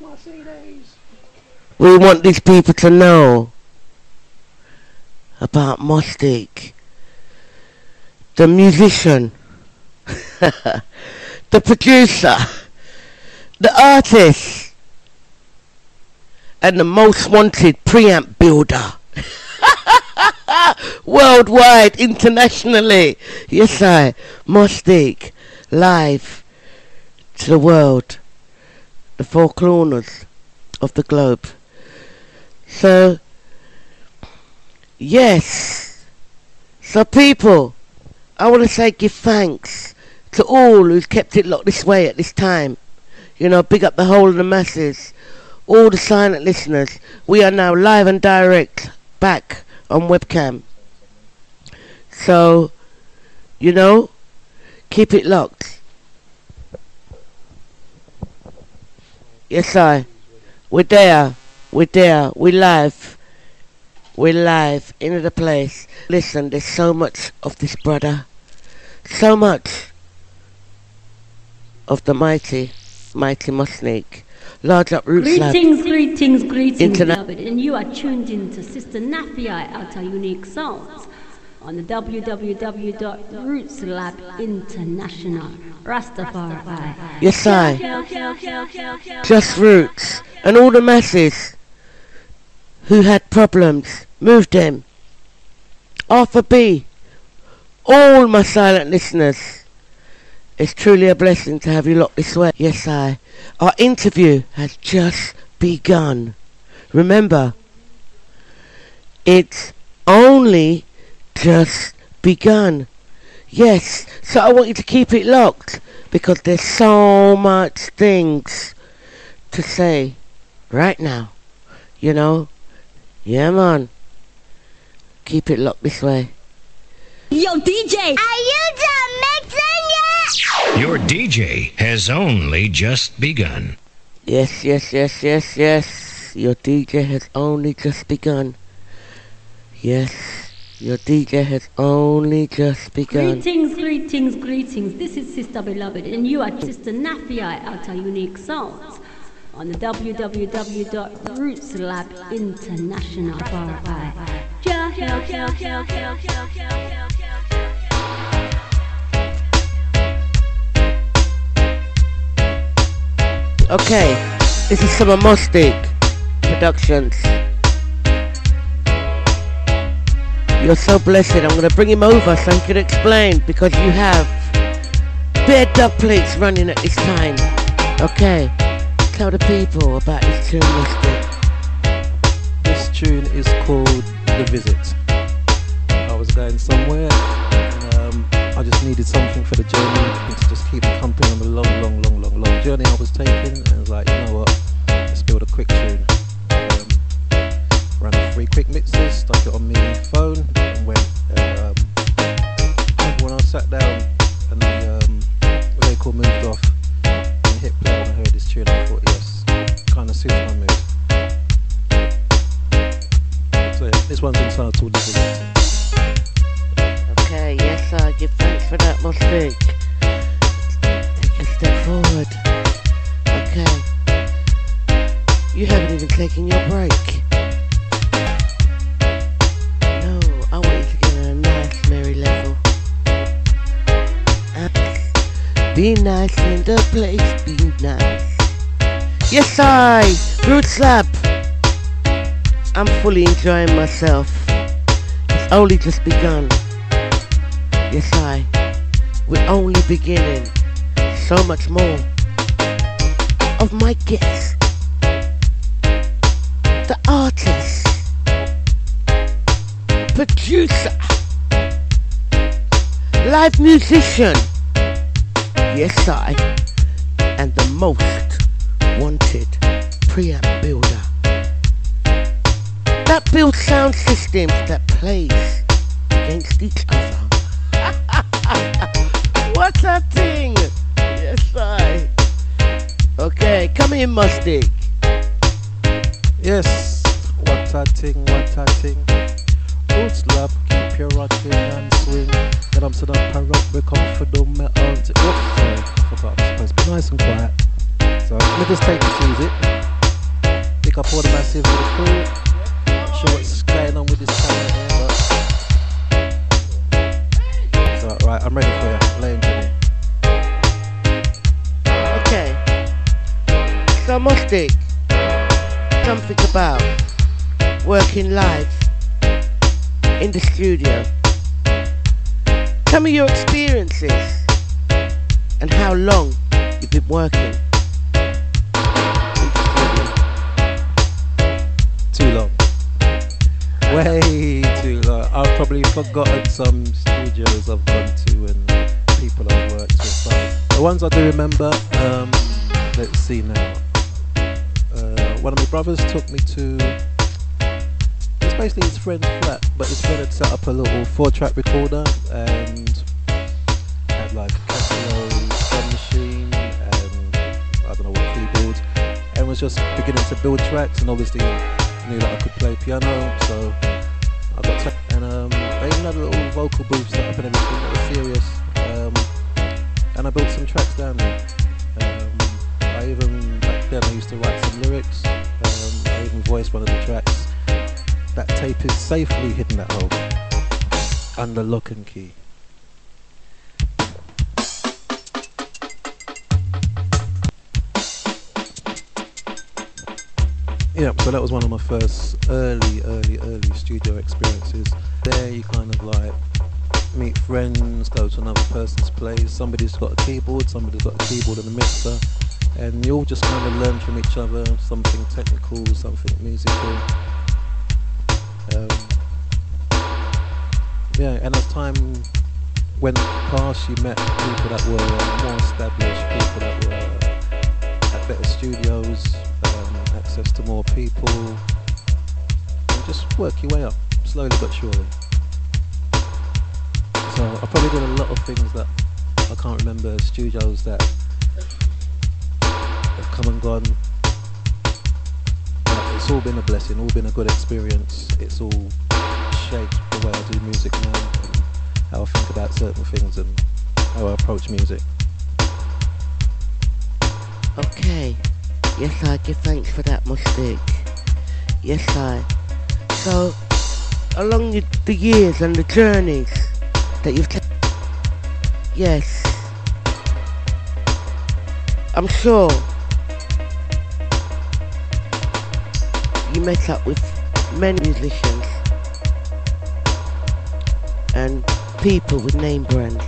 Speaker 4: We want these people to know about Mostik, the musician, the producer, the artist, and the most wanted preamp builder. Worldwide, internationally. Yes, I, Mostik, live to the world, the four corners of the globe. So, yes. So people, I want to say give thanks to all who's kept it locked this way at this time. You know, big up the whole of the masses, all the silent listeners. We are now live and direct, back on webcam. So, you know, keep it locked. Yes, I. We're there. We're there. We're live. We're live into the place. Listen, there's so much of this brother. So much of the mighty, mighty Mostik. Large up Roots Lab.
Speaker 15: Greetings, greetings, greetings,
Speaker 4: Interna-
Speaker 15: beloved. And you are tuned in to Sister Nafi at our unique sounds on the w w w dot roots lab international Rastafari.
Speaker 4: Yes, I. Just Roots. And all the masses who had problems, move them. Arthur B. All my silent listeners. It's truly a blessing to have you locked this way. Yes, I. Our interview has just begun. Remember, it's only just begun. Yes, so I want you to keep it locked because there's so much things to say right now. You know? Yeah, man. Keep it locked this way.
Speaker 15: Yo, D J! Are you done mixing yet?
Speaker 16: Your D J has only just begun.
Speaker 4: Yes, yes, yes, yes, yes. Your D J has only just begun. Yes, your D J has only just begun.
Speaker 15: Greetings, greetings, greetings. This is Sister Beloved, and you are Sister Nafi at our unique sounds on the w w w dot roots lab international.
Speaker 4: Okay, this is some of Mostik Productions. You're so blessed. I'm going to bring him over so he can explain, because you have bare dub plates running at this time. Okay, tell the people about this tune, Mostik.
Speaker 6: This tune is called The Visit. I was going somewhere and um, I just needed something for the journey to just keep me company on the long, long, long, long, long journey I was taking. And I was like, you know what, let's build a quick tune. Um, ran off three quick mixes, stuck it on my phone, and went. And, um, when I sat down and the um, vehicle moved off and hit play when I heard this tune, I thought, yes, kind of suits my mood. So yeah, this one's entitled The Visit.
Speaker 4: Okay, yes, I give thanks for that, Mostik. Take your step forward. Okay. You haven't even taken your break. No, I want you to get on a nice merry level. Uh, be nice in the place, be nice. Yes, I, Roots Lab. I'm fully enjoying myself. It's only just begun. Yes, I. We're only beginning. So much more of my guests. The artist. Producer. Live musician. Yes, I. And the most wanted preamp builder. That builds sound systems that plays against each other. What a thing! Yes, I. Okay, come in, Mustic.
Speaker 6: Yes, what a thing, what a thing. Roots Lab, keep your rocking and swing. Get up to the parrot, we come for the metal. Oops, sorry, I forgot. I'm supposed to be nice and quiet. So let me just take it easy. Pick up all the massive with the crew. Not sure what's going on with this camera here, but so right, I'm ready for you. Lay into me.
Speaker 4: Okay. So Mustic, something about working live in the studio. Tell me your experiences and how long you've been working.
Speaker 6: Too long. Way too long. I've probably forgotten some studios I've gone to and people I've worked with. But the ones I do remember, um, let's see now. Uh, one of my brothers took me to, it's basically his friend's flat, but his friend had set up a little four track recorder and had like a Casio drum machine and I don't know what keyboards, and was just beginning to build tracks, and obviously knew that I could play piano, so I got to, and um, they even had a little vocal booth set up and everything that was serious, um, and I built some tracks down there. Um, I even, back then I used to write some lyrics, um, I even voiced one of the tracks. That tape is safely hidden at home, under lock and key. Yeah, so that was one of my first early, early, early studio experiences. There you kind of like meet friends, go to another person's place, somebody's got a keyboard, somebody's got a keyboard and a mixer, and you all just kind of learn from each other, something technical, something musical. Um, yeah, and as time went past, you met people that were more established, people that were at better studios, um, access to more people, and just work your way up, slowly but surely. So I probably did a lot of things that I can't remember, studios that have come and gone. But it's all been a blessing, all been a good experience. It's all shaped the way I do music now, and how I think about certain things and how I approach music.
Speaker 4: Okay. Yes, I give thanks for that, Mustic. Yes, I. So, along the, the years and the journeys that you've taken, yes, I'm sure you met up with many musicians and people with name brands.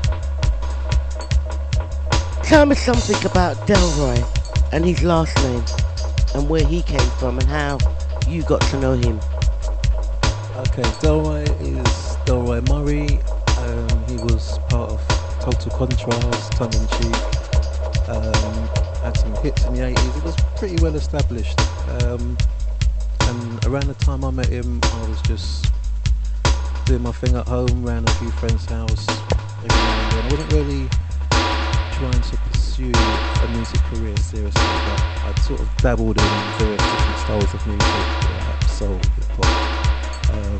Speaker 4: Tell me something about Delroy and his last name and where he came from and how you got to know him.
Speaker 6: Okay, Delroy is Delroy Murray. Um, he was part of Total Contrast, Tongue in Cheek. Um, had some hits in the eighties. He was pretty well established. Um, and around the time I met him, I was just doing my thing at home, around a few friends' house every now and then. I wasn't really trying to pursue a music career seriously, but I'd sort of dabbled in various different styles of music, like soul, hip hop, um,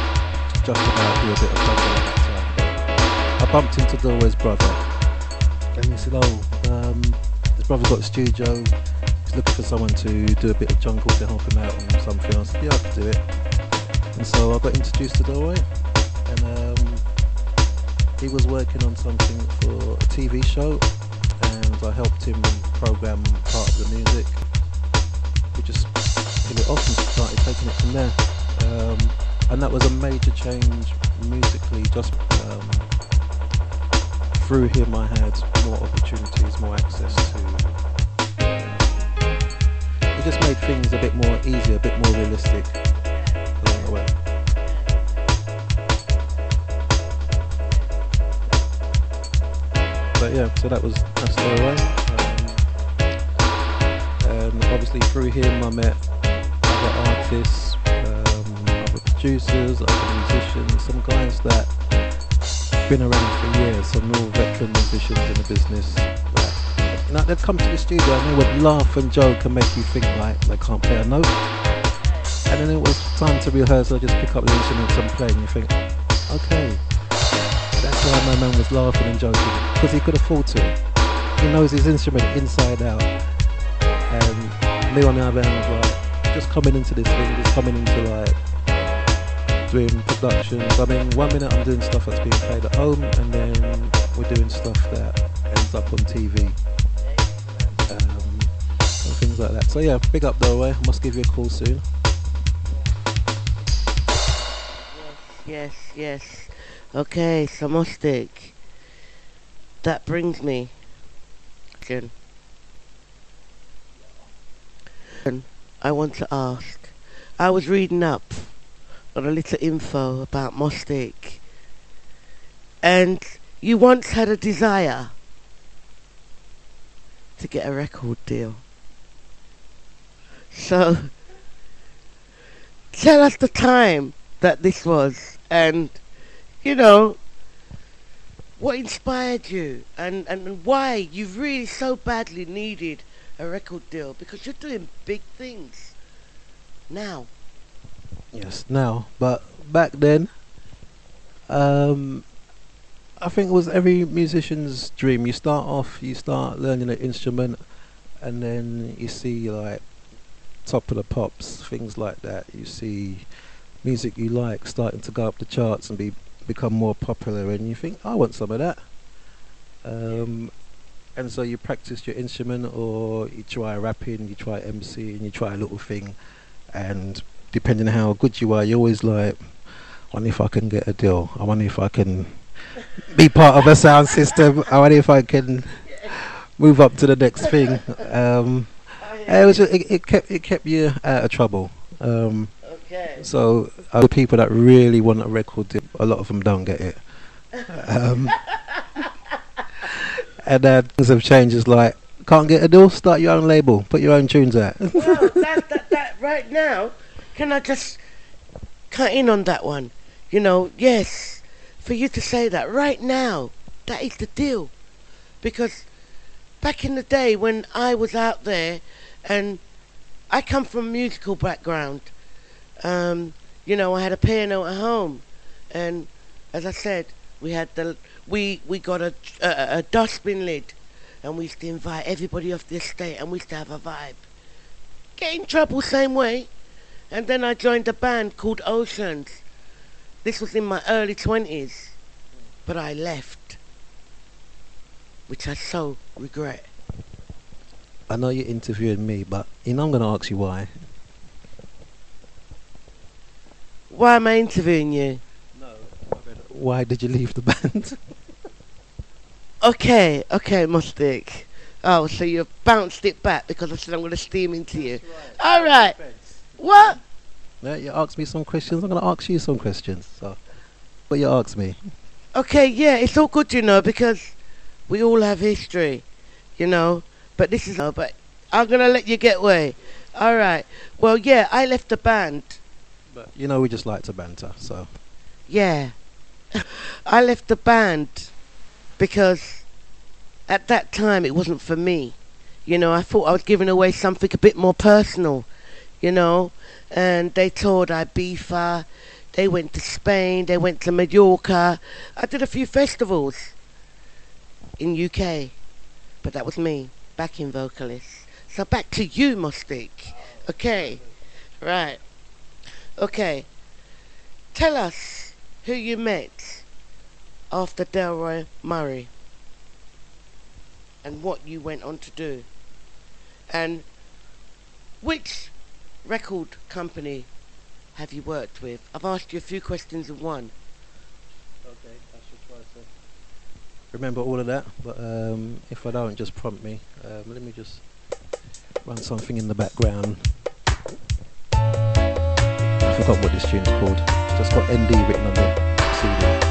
Speaker 6: just about do a bit of puzzle at that time. But I bumped into Delroy's brother, and he said, oh, um, his brother's got a studio, he's looking for someone to do a bit of jungle to help him out on something. I said, yeah, I can do it. And so I got introduced to Delroy, and um, he was working on something for a T V show, and I helped him program part of the music. We just hit it off and started taking it from there. Um, and that was a major change musically. Just um, through him I had more opportunities, more access to. Um, it just made things a bit more easier, a bit more realistic along the way. But yeah, so that was that's the way. Um, and obviously through him I met other artists, um, other producers, other musicians, some guys that been around for years, some real veteran musicians in the business. That, you know, they'd come to the studio and they would laugh and joke and make you think like they can't play a note. And then it was time to rehearse, I just pick up the instruments and play, and you think, okay, that's why my man was laughing and joking, because he could afford to. He knows his instrument inside out. And me on the other hand was like, just coming into this thing, just coming into like, doing productions. I mean, one minute I'm doing stuff that's being played at home, and then we're doing stuff that ends up on T V. Um, and things like that. So yeah, big up Delroy. I must give you a call soon.
Speaker 4: Yes, yes. Okay, Samostic. That brings me. Again. I want to ask. I was reading up on a little info about Mostic, and you once had a desire to get a record deal. So, tell us the time that this was, and, you know, what inspired you, and, and why you really so badly needed a record deal, because you're doing big things now.
Speaker 6: Yes, now, but back then, um, I think it was every musician's dream. You start off, you start learning an instrument, and then you see like Top of the Pops, things like that. You see music you like starting to go up the charts and be become more popular, and you think, I want some of that. Um, and so you practice your instrument, or you try rapping, you try MCing, you try a little thing, and depending on how good you are, you're always like, I wonder if I can get a deal. I wonder if I can be part of a sound system. I wonder if I can move up to the next thing. Um, it was it, it kept it kept you out of trouble. Um,
Speaker 4: okay.
Speaker 6: So other people that really want a record deal, a lot of them don't get it. Um, and then things have changed. It's like, can't get a deal, start your own label, put your own tunes out.
Speaker 4: Well, that, that, that right now. Can I just cut in on that one? You know, yes, for you to say that right now, that is the deal. Because back in the day when I was out there, and I come from a musical background, um, you know, I had a piano at home, and as I said, we had the we we got a, a, a dustbin lid, and we used to invite everybody off the estate, and we used to have a vibe. Get in trouble same way. And then I joined a band called Oceans. This was in my early twenties. But I left, which I so regret.
Speaker 6: I know you're interviewing me, but you know I'm going to ask you why.
Speaker 4: Why am I interviewing you?
Speaker 6: No. Why did you leave the band?
Speaker 4: Okay, okay, Mostic. Oh, so you bounced it back because I said I'm going to steam into you. Right. All right. What?
Speaker 6: Yeah, you asked me some questions. I'm going to ask you some questions. So, what you asked me?
Speaker 4: Okay, yeah, it's all good, you know, because we all have history, you know. But this is, but I'm going to let you get away. All right. Well, yeah, I left the band.
Speaker 6: But you know, we just like to banter, so.
Speaker 4: Yeah, I left the band because at that time it wasn't for me. You know, I thought I was giving away something a bit more personal. You know, and they toured Ibiza, they went to Spain, they went to Mallorca. I did a few festivals in U K, but that was me, backing vocalist. So back to you, Mustique. Okay, right. Okay, tell us who you met after Delroy Murray and what you went on to do, and which record company have you worked with? I've asked you a few questions in one.
Speaker 6: Okay, I should try to remember all of that, but um, if I don't, just prompt me. Um, let me just run something in the background. I forgot what this tune's called. It's just got N D written on the C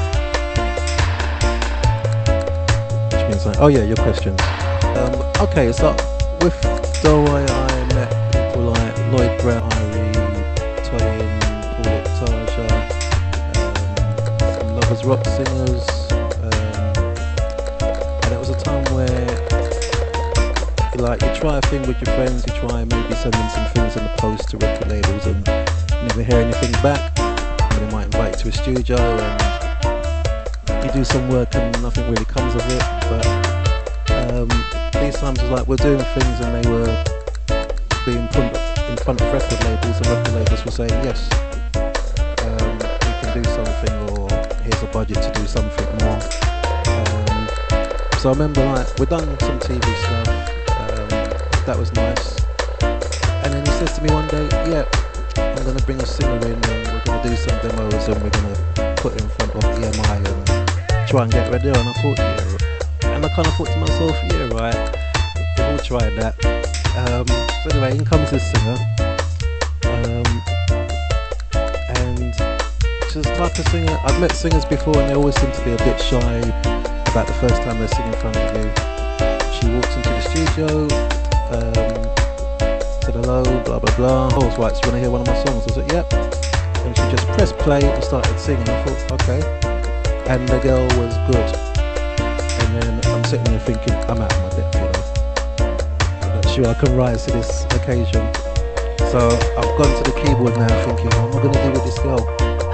Speaker 6: D. Which means like, oh yeah, your questions. Um, okay, so with Delroy I met people like Lloyd Brown, Toyin, Paulette Taja, um, some Lovers Rock singers, um, and it was a time where you, like, you try a thing with your friends, you try maybe sending some things in the post to record labels and never hear anything back, and they might invite you to a studio and you do some work and nothing really comes of it, but um, these times it was like we're doing things and they were being put in front of record labels, and record labels were saying yes, um, we can do something, or here's a budget to do something more. Um, so I remember like we'd done some T V stuff, um, that was nice, and then he says to me one day, yeah, I'm going to bring a singer in and we're going to do some demos and we're going to put it in front of E M I and try and get ready. And I thought, yeah, and I kind of thought to myself, yeah, right, we've all tried that. Um, so anyway, in comes this singer, um, and she's the type of singer, I've met singers before and they always seem to be a bit shy about the first time they sing in front of you. She walks into the studio, um, said hello, blah blah blah. Oh, it's right, so you want to hear one of my songs? I was like, yep. And she just pressed play and started singing. I thought, okay. And the girl was good. And then I'm sitting there thinking, I'm out of my depth, you know. Sure, I can rise to this occasion. So I've gone to the keyboard now thinking, what am I going to do with this girl?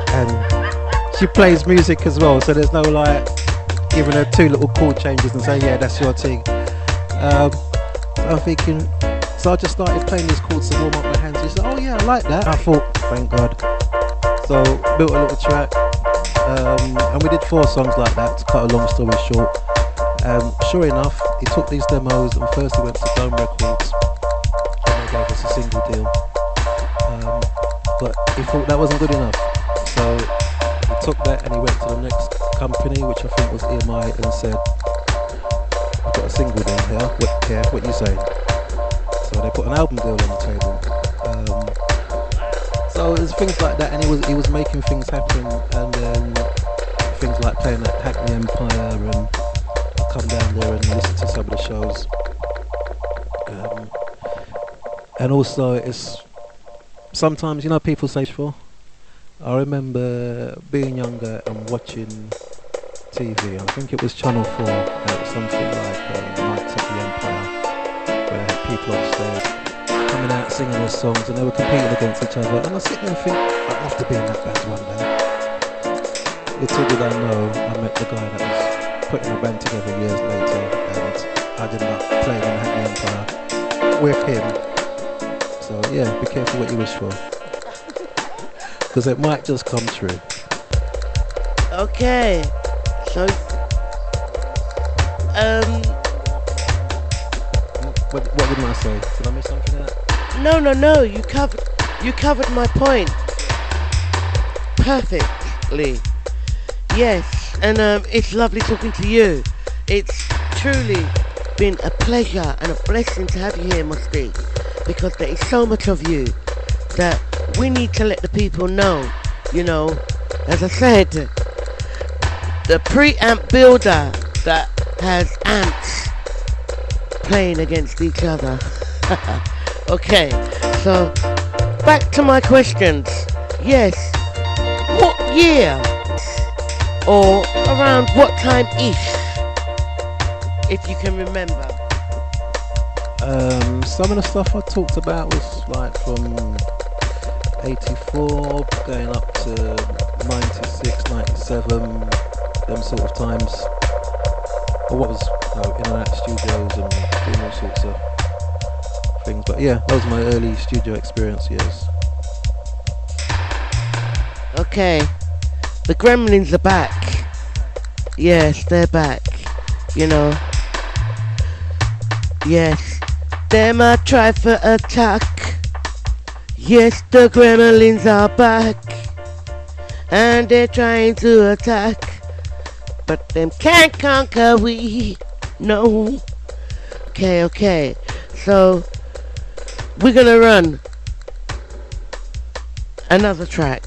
Speaker 6: And she plays music as well, so there's no like giving her two little chord changes and saying, yeah, that's your thing. Um, so I'm thinking, so I just started playing these chords to warm up my hands. She said, oh yeah, I like that. I thought, thank God. So built a little track, um, and we did four songs like that, to cut a long story short. Um, sure enough, he took these demos and first he went to Dome Records and they gave us a single deal, um, but he thought that wasn't good enough, so he took that and he went to the next company, which I think was E M I, and said, I've got a single deal here, what, here, what you say? So they put an album deal on the table. Um, so it was things like that, and he was he was making things happen, and then things like playing at Hackney Empire, and come down there and listen to some of the shows, um, and also it's sometimes, you know, people say for I remember being younger and watching T V, I think it was Channel four, and it was something like um, Nights at the Empire, where they had people on stage coming out singing their songs and they were competing against each other, and I sit there and think, I'd love to be in that band one day. Little did I know, I met the guy that was putting a band together years later, and I did not play in Hackney Empire with him. So yeah, be careful what you wish for, because it might just come true.
Speaker 4: Okay, so um,
Speaker 6: what, what did I say? Did I miss something out?
Speaker 4: No, no, no. You covered, you covered my point perfectly. Yes. And um, it's lovely talking to you. It's truly been a pleasure and a blessing to have you here, Mustique, because there is so much of you that we need to let the people know. You know, as I said, the preamp builder that has amps playing against each other. Okay, so back to my questions. Yes, what year? Or around what time-ish, if you can remember?
Speaker 6: Um, some of the stuff I talked about was like from eighty-four going up to ninety-six, ninety-seven, them sort of times. Or what was know, in and out studios and doing all sorts of things. But yeah, those are my early studio experience years.
Speaker 4: Okay, the Gremlins are back. Yes, they're back. You know. Yes, them a try for attack. Yes, the Gremlins are back, and they're trying to attack, but them can't conquer we. No. Okay, okay. So we're gonna run another track.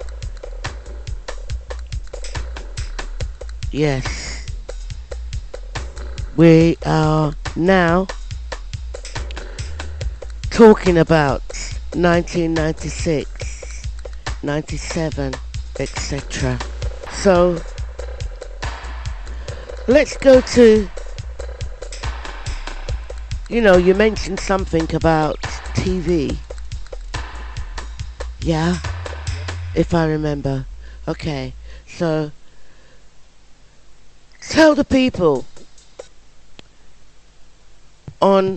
Speaker 4: Yes, we are now talking about nineteen ninety-six, ninety-seven, et cetera. So let's go to, you know, you mentioned something about T V. Yeah, if I remember. Okay, so tell the people on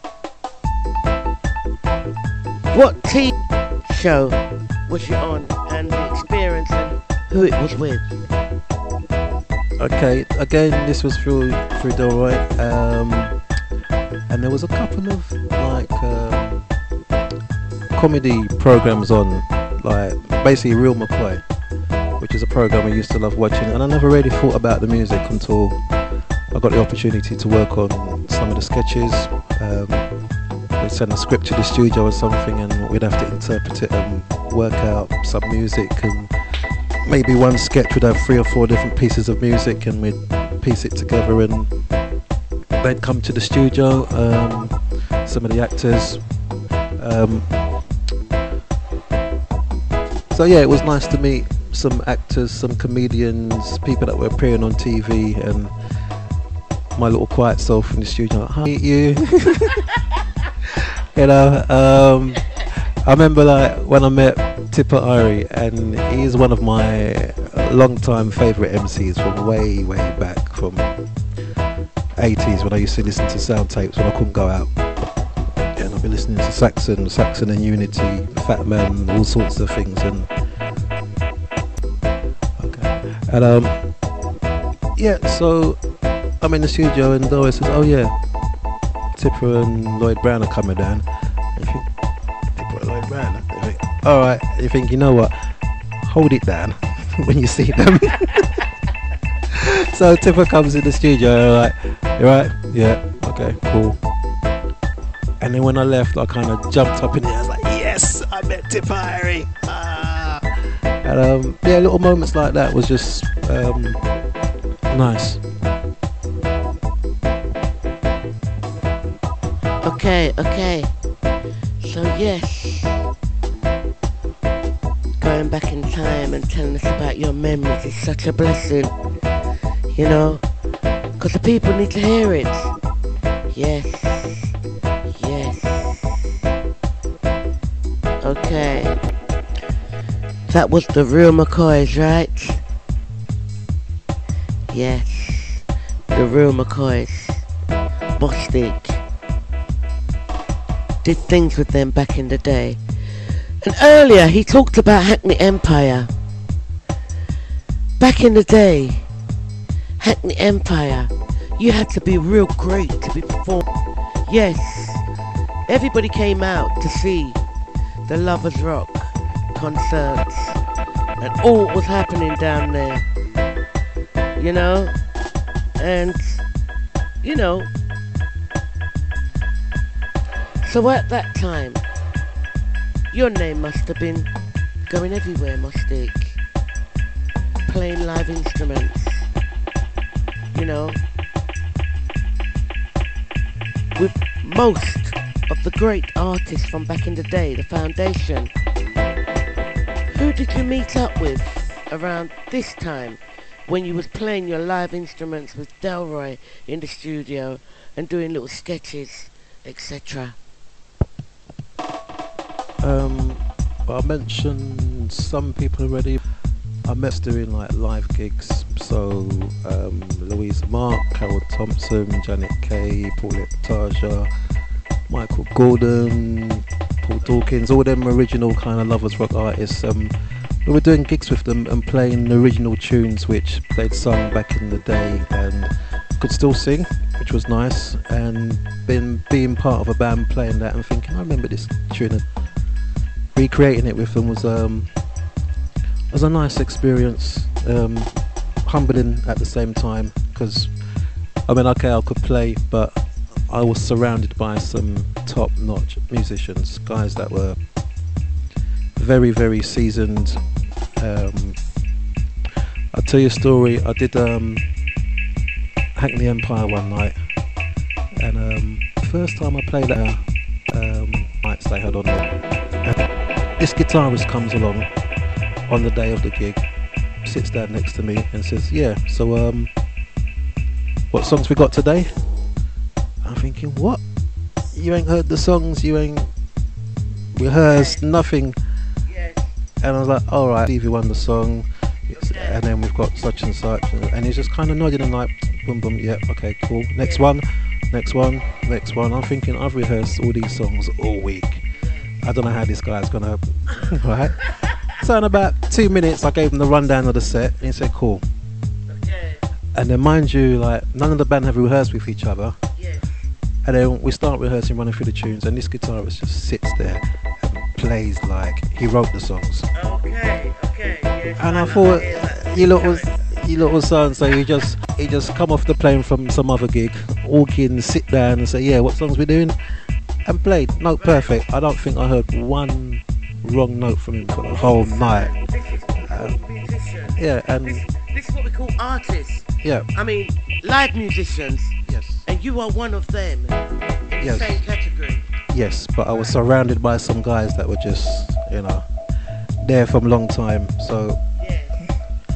Speaker 4: what T V show was you on and the experience and who it was with.
Speaker 6: Okay, again, this was through through Delroy, um, and there was a couple of like um, comedy programs on, like basically Real McCoy, which is a program I used to love watching, and I never really thought about the music until I got the opportunity to work on some of the sketches. Um, we'd send a script to the studio or something, and we'd have to interpret it and work out some music, and maybe one sketch would have three or four different pieces of music, and we'd piece it together, and they'd come to the studio, um, some of the actors. Um, so yeah, it was nice to meet some actors, some comedians, people that were appearing on T V, and my little quiet self in the studio, like, hi, meet you. You know, um, I remember like when I met Tipper Irie, and he's one of my long-time favourite M Cs from way, way back from eighties, when I used to listen to sound tapes when I couldn't go out. And I'd be listening to Saxon, Saxon and Unity, Fat Man, all sorts of things. And okay, and um, yeah, so I'm in the studio, and Doris says, "Oh yeah, Tipper and Lloyd Brown are coming down." I think, Tipper and Lloyd Brown. I think, all right. You think, you know what? Hold it down when you see them. So Tipper comes in the studio. Like, you right? Yeah. Okay. Cool. And then when I left, I kind of jumped up in the air. I was like, "Yes, I met Tipper Irie." Ah. And um, yeah, little moments like that was just um, nice.
Speaker 4: Okay, okay. So yes, going back in time and telling us about your memories is such a blessing, you know, because the people need to hear it. Yes, yes. Okay. That was the Real McCoys, right? Yes, the Real McCoys. Bostic. Did things with them back in the day. And earlier he talked about Hackney Empire. Back in the day, Hackney Empire, you had to be real great to be performed. Yes, everybody came out to see the Lovers Rock concerts and all what was happening down there, you know. And you know, so at that time, your name must have been going everywhere, Mustic. Playing live instruments, you know, with most of the great artists from back in the day, the Foundation. Who did you meet up with around this time when you was playing your live instruments with Delroy in the studio and doing little sketches, et cetera?
Speaker 6: Um, well, I mentioned some people already. I met doing like live gigs. So um, Louisa Mark, Carol Thompson, Janet Kay, Paulette Taja, Michael Gordon, Paul Dawkins, all them original kind of lovers rock artists. Um, we were doing gigs with them and playing original tunes which they'd sung back in the day and could still sing, which was nice. And been being part of a band playing that and thinking, I remember this tune, and recreating it with them was um, was a nice experience. Um, humbling at the same time, because I mean, okay, I could play, but I was surrounded by some top-notch musicians, guys that were very, very seasoned. Um, I'll tell you a story. I did um, Hackney Empire one night, and um, first time I played that, um, nights they had on there, and this guitarist comes along on the day of the gig, sits down next to me and says, yeah, so um, what songs we got today? I'm thinking, what? You ain't heard the songs, you ain't rehearsed, nothing. And I was like, alright, Stevie Wonder song, and then we've got such and such, and he's just kind of nodding and like, boom, boom, yeah, okay, cool, next one, next one, next one. I'm thinking, I've rehearsed all these songs all week. I don't know how this guy's gonna, right? So in about two minutes, I gave him the rundown of the set, and he said, "Cool." Okay. And then, mind you, like none of the band have rehearsed with each other. Yes. And then we start rehearsing, running through the tunes, and this guitarist just sits there and plays like he wrote the songs.
Speaker 4: Okay, okay. Yes,
Speaker 6: and I,
Speaker 4: I
Speaker 6: thought, you little, you little son, so he just, he just come off the plane from some other gig, walk in, sit down, and say, "Yeah, what songs we doing?" And played. Note right. Perfect. I don't think I heard one wrong note from him for the whole night. Um, yeah, and
Speaker 4: this, this is what we call artists.
Speaker 6: Yeah.
Speaker 4: I mean, live musicians.
Speaker 6: Yes.
Speaker 4: And you are one of them in
Speaker 6: yes.
Speaker 4: the same category.
Speaker 6: Yes, but I was surrounded by some guys that were just, you know, there from a long time. So
Speaker 4: yes.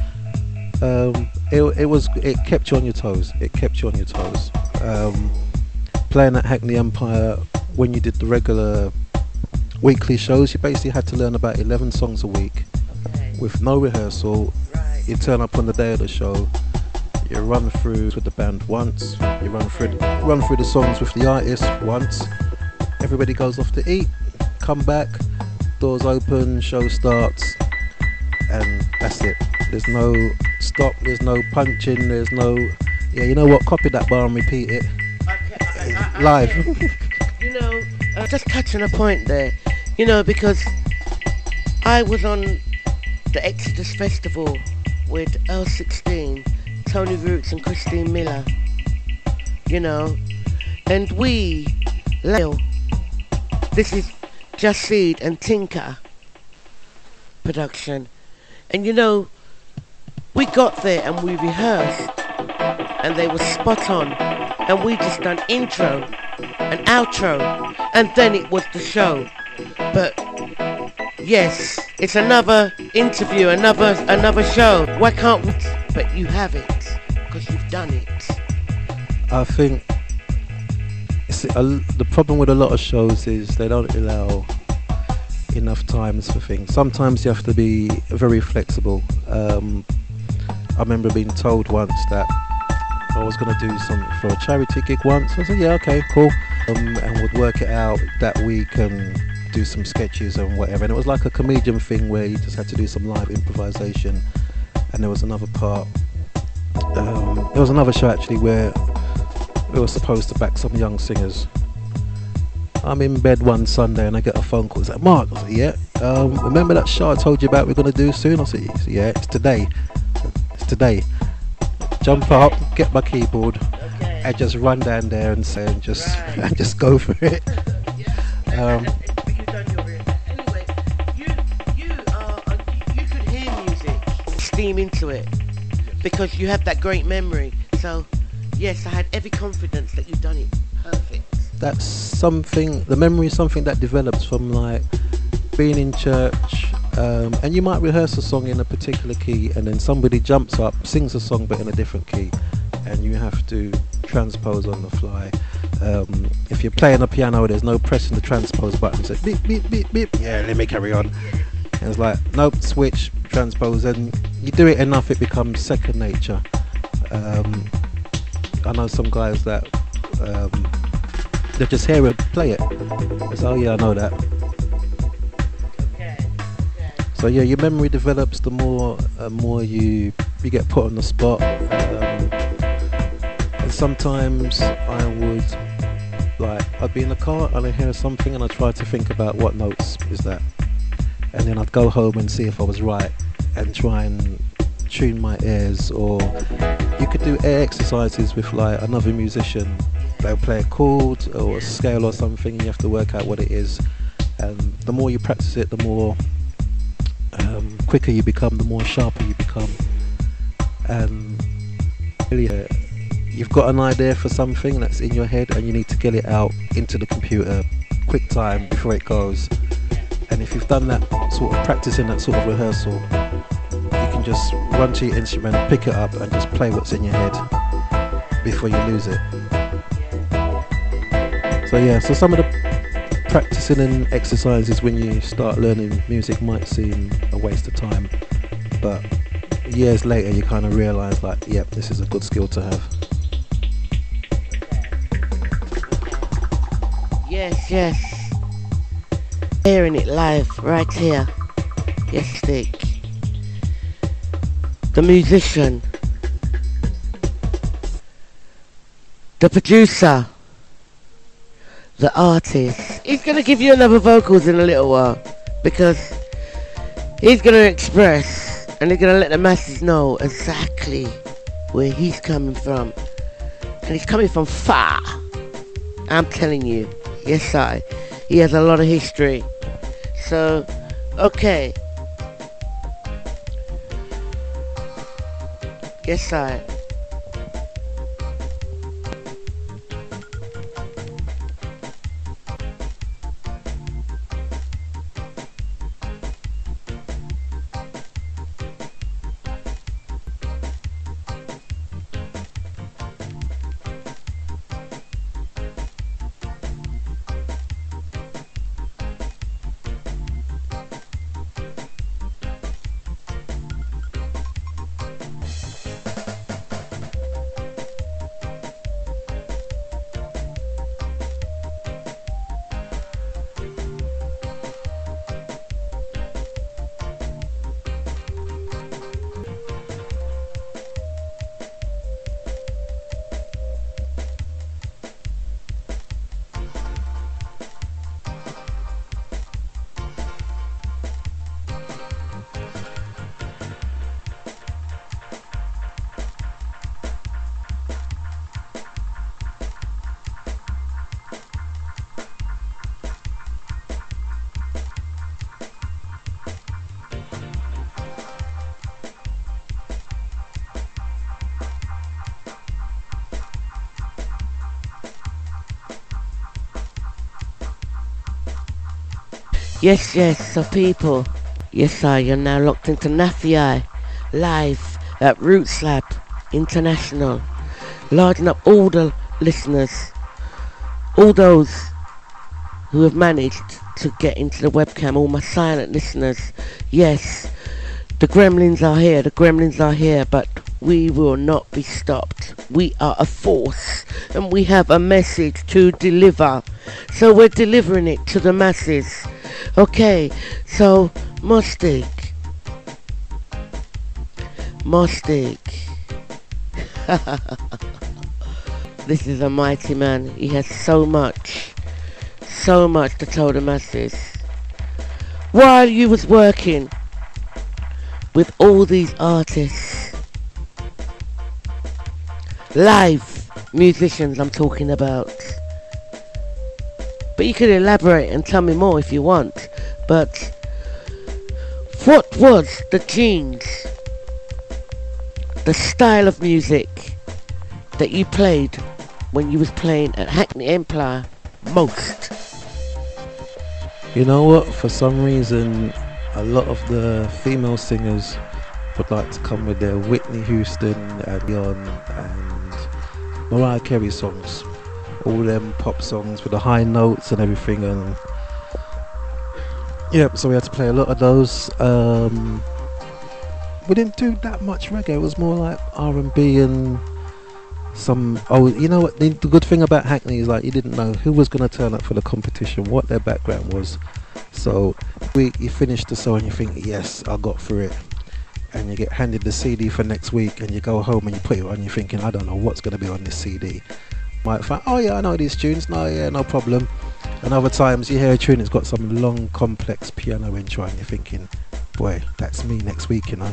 Speaker 6: um, it it was it kept you on your toes. It kept you on your toes. Um, playing at Hackney Empire when you did the regular weekly shows, you basically had to learn about eleven songs a week, okay. with no rehearsal. Right. You turn up on the day of the show, you run through with the band once, you run through the, run through the songs with the artist once, everybody goes off to eat, come back, doors open, show starts, and that's it. There's no stop, there's no punching, there's no, yeah, you know what, copy that bar and repeat it.
Speaker 4: Okay, I, I,
Speaker 6: live.
Speaker 4: Okay. You know, uh, just catching a point there, you know, because I was on the Exodus Festival with L sixteen, Tony Roots and Christine Miller, you know, and we, Lyle, this is Just Seed and Tinker production, and you know, we got there and we rehearsed, and they were spot on, and we just done intro and outro, and then it was the show. But yes, it's another interview, another another show. Why can't we? T- but you have it because you've done it.
Speaker 6: I think it's a, the problem with a lot of shows is they don't allow enough times for things. Sometimes you have to be very flexible. Um, I remember being told once that I was going to do something for a charity gig once. I said, yeah, okay, cool. Um, and would work it out that week and do some sketches and whatever. And it was like a comedian thing where you just had to do some live improvisation. And there was another part. Um, there was another show actually where we were supposed to back some young singers. I'm in bed one Sunday and I get a phone call. It's like, Mark, I said, yeah. Um, remember that show I told you about we're going to do soon? I said, yeah, it's today. It's today. Jump up, get my keyboard, okay. and just run down there and say, and just right. and just go for it.
Speaker 4: Yeah. Um, and, and, and you've done your anyway. You you are uh, you could hear music, steam into it, because you have that great memory. So yes, I had every confidence that you've done it perfect.
Speaker 6: That's something. The memory is something that develops from like being in church. Um, and you might rehearse a song in a particular key and then somebody jumps up, sings a song but in a different key, and you have to transpose on the fly. Um, if you're playing a piano, there's no pressing the transpose button. So beep, beep, beep, beep. Yeah, let me carry on. And it's like, nope, switch, transpose, and you do it enough, it becomes second nature. Um, I know some guys that um, they just hear it, play it. It's, oh yeah, I know that. So yeah, your memory develops the more, uh, more you you get put on the spot. Um, and sometimes I would, like, I'd be in the car and I'd hear something and I'd try to think about what notes is that. And then I'd go home and see if I was right and try and tune my ears. Or you could do air exercises with like another musician. They'll play a chord or a scale or something and you have to work out what it is. And the more you practice it, the more um, quicker you become, the more sharper you become. And really, uh, you've got an idea for something that's in your head and you need to get it out into the computer quick time before it goes. And if you've done that sort of practicing, that sort of rehearsal, you can just run to your instrument, pick it up and just play what's in your head before you lose it. So yeah, so some of the practicing and exercises when you start learning music might seem a waste of time, but years later you kind of realise like, yep, this is a good skill to have.
Speaker 4: Yes, yes. Hearing it live right here. Yes, Stick. The musician. The producer. The artist. He's going to give you another vocals in a little while. Because he's going to express and he's going to let the masses know exactly where he's coming from. And he's coming from far. I'm telling you. Yes, I. He has a lot of history. So, okay. Yes, I. Yes, yes, so people, yes I, you're now locked into Nafi live at Roots Lab International. Larging up all the listeners, all those who have managed to get into the webcam, all my silent listeners. Yes, the gremlins are here, the gremlins are here, but we will not be stopped. We are a force and we have a message to deliver. So we're delivering it to the masses. Okay, so Mostig. Mostig. This is a mighty man. He has so much, so much to tell the masses. While you was working with all these artists, live musicians I'm talking about. But you could elaborate and tell me more if you want. But what was the genes, the style of music that you played when you was playing at Hackney Empire most?
Speaker 6: You know what? For some reason, a lot of the female singers would like to come with their Whitney Houston and Beyond and Mariah Carey songs. All them pop songs with the high notes and everything, and Yep, so we had to play a lot of those. Um, we didn't do that much reggae. It was more like R and B and some. Oh, you know what? The, the good thing about Hackney is like you didn't know who was going to turn up for the competition, what their background was. So we you finish the show and you think, yes, I got through it. And you get handed the C D for next week, and you go home and you put it on. You're thinking, I don't know what's going to be on this C D. Might find, oh yeah, I know these tunes. No, yeah, no problem. And other times you hear a tune, it's got some long, complex piano intro, and you're thinking, boy, that's me next week, you know.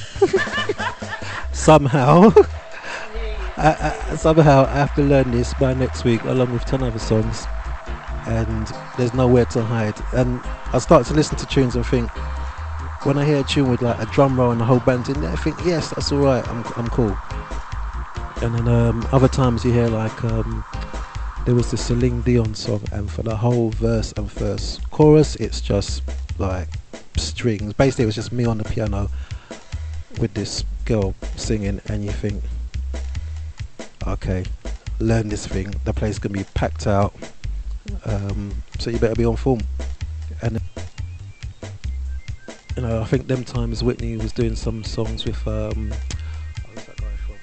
Speaker 6: somehow, I, I, somehow I have to learn this by next week, along with ten other songs, and there's nowhere to hide. And I start to listen to tunes and think, when I hear a tune with like a drum roll and the whole band in there, I think, yes, that's all right. I'm, I'm cool. And then um, other times you hear like um, there was this Celine Dion song, and for the whole verse and first chorus, it's just like strings. Basically, it was just me on the piano with this girl singing, and you think, okay, learn this thing. The place can be packed out, um, so you better be on form. And you know, I think them times Whitney was doing some songs with um, who's that guy from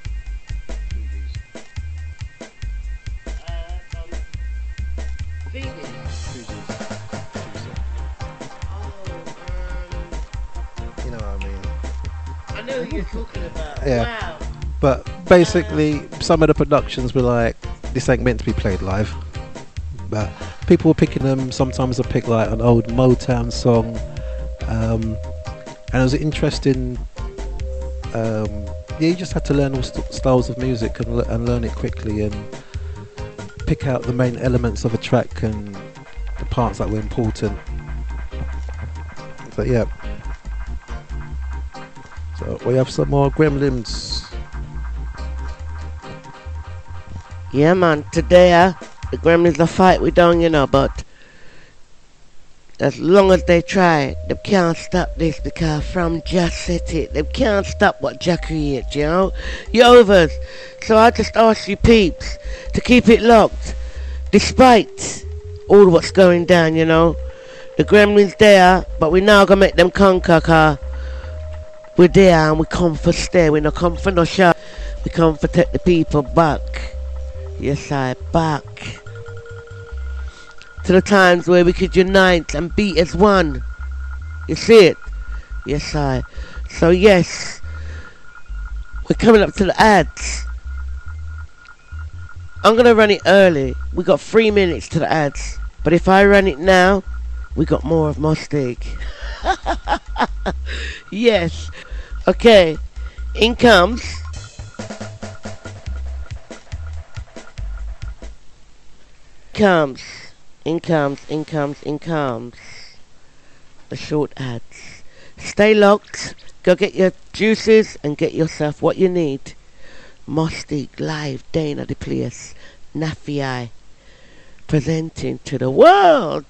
Speaker 6: You know what I mean?
Speaker 4: I know who you're talking about.
Speaker 6: Yeah.
Speaker 4: Wow.
Speaker 6: But basically, some of the productions were like, this ain't meant to be played live. But people were picking them. Sometimes I pick like an old Motown song. Um, and it was interesting. Um, yeah, you just had to learn all st- styles of music and, le- and learn it quickly and pick out the main elements of a track and the parts that were important. But yeah. So we have some more Gremlins.
Speaker 4: Yeah, man. Today, uh, the Gremlins are fight we don't, you know, but as long as they try, they can't stop this, because from Just Set It, they can't stop what Jah creates, you know? You're overs. So I just ask you peeps to keep it locked, despite all what's going down, you know? The Gremlins there, but we now gonna make them conquer, car we're there and we come for stay. We not come for no shot. We come for take the people back. Yes, I back to the times where we could unite and be as one. You see it? Yes, I. So yes, we're coming up to the ads. I'm gonna run it early. We got three minutes to the ads, but if I run it now, we got more of my steak. Yes. Okay. In comes comes in comes in comes in comes the short ads. Stay locked. Go get your juices and get yourself what you need. Mostic live, Dana the place, Nafi presenting to the world.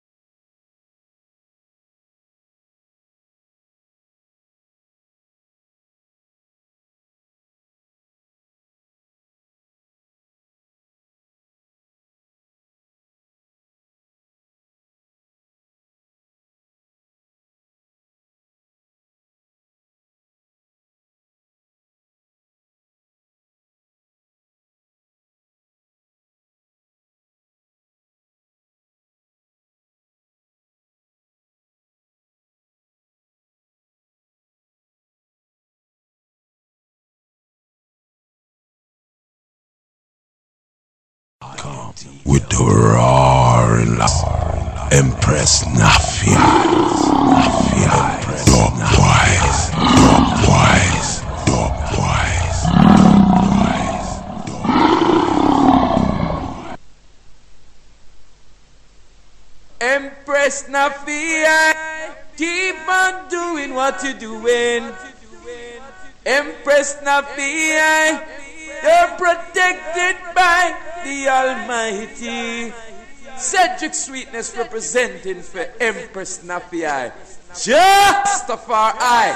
Speaker 1: With the roaring laugh, Empress Nafia, Nafia, dog wise, dog wise, dog wise,
Speaker 3: Empress Nafia, keep on doing what you're doing. Empress Nafia, you're protected by the Almighty. Cedric Sweetness representing for Empress Nafia. Justafari.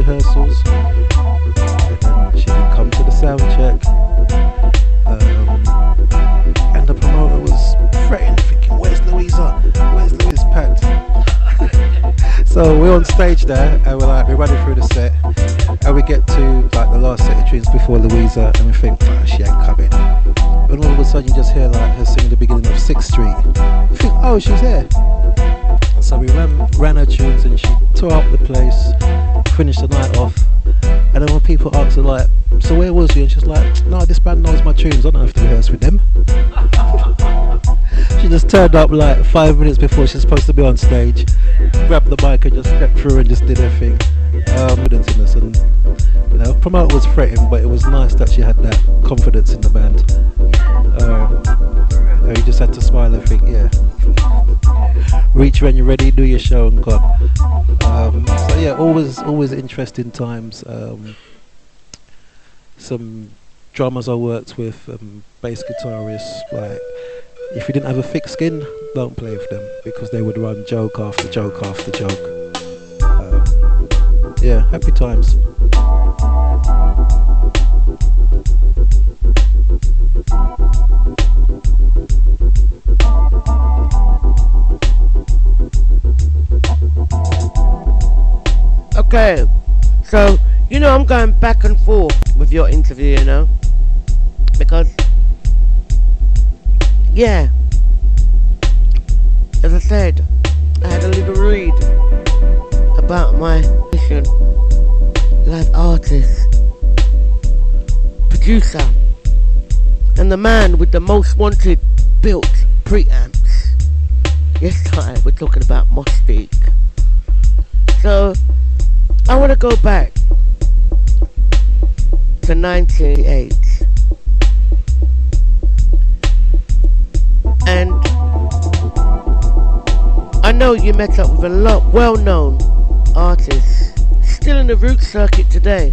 Speaker 6: rehearsals, and she didn't come to the sound check. Um, and the promoter was fretting, thinking, "Where's Louisa? Where's Louisa?" Packed. So we're on stage there, and we're like, we're running through the set, and we get to like the last set of tunes before Louisa, and we think, oh, she ain't coming. And all of a sudden, you just hear like her singing the beginning of Sixth Street. You think, oh, she's here. So we ran, ran her tunes, and she tore up the place, finished the night off. And then when people asked her like, "So where was you?" and she's like, "No, this band knows my tunes. I don't have to rehearse with them." She just turned up like five minutes before she's supposed to be on stage, grabbed the mic and just stepped through and just did her thing. Um, and you know, promoter was fretting, but it was nice that she had that confidence in the band. Uh, you just had to smile and think, yeah, reach when you're ready, do your show and gone. Um, so yeah, always, always interesting times. Um, some drummers I worked with, um, bass guitarists, like, if you didn't have a thick skin, don't play with them, because they would run joke after joke after joke. Um, yeah, happy times.
Speaker 4: Okay, so, you know, I'm going back and forth with your interview, you know, because, yeah, as I said, I had a little read about my mission, live artist, producer, and the man with the most wanted built preamps. Yes, I, we're talking about Mostique. So, I want to go back to nineteen eighty-eight, and I know you met up with a lot well-known artists still in the roots circuit today.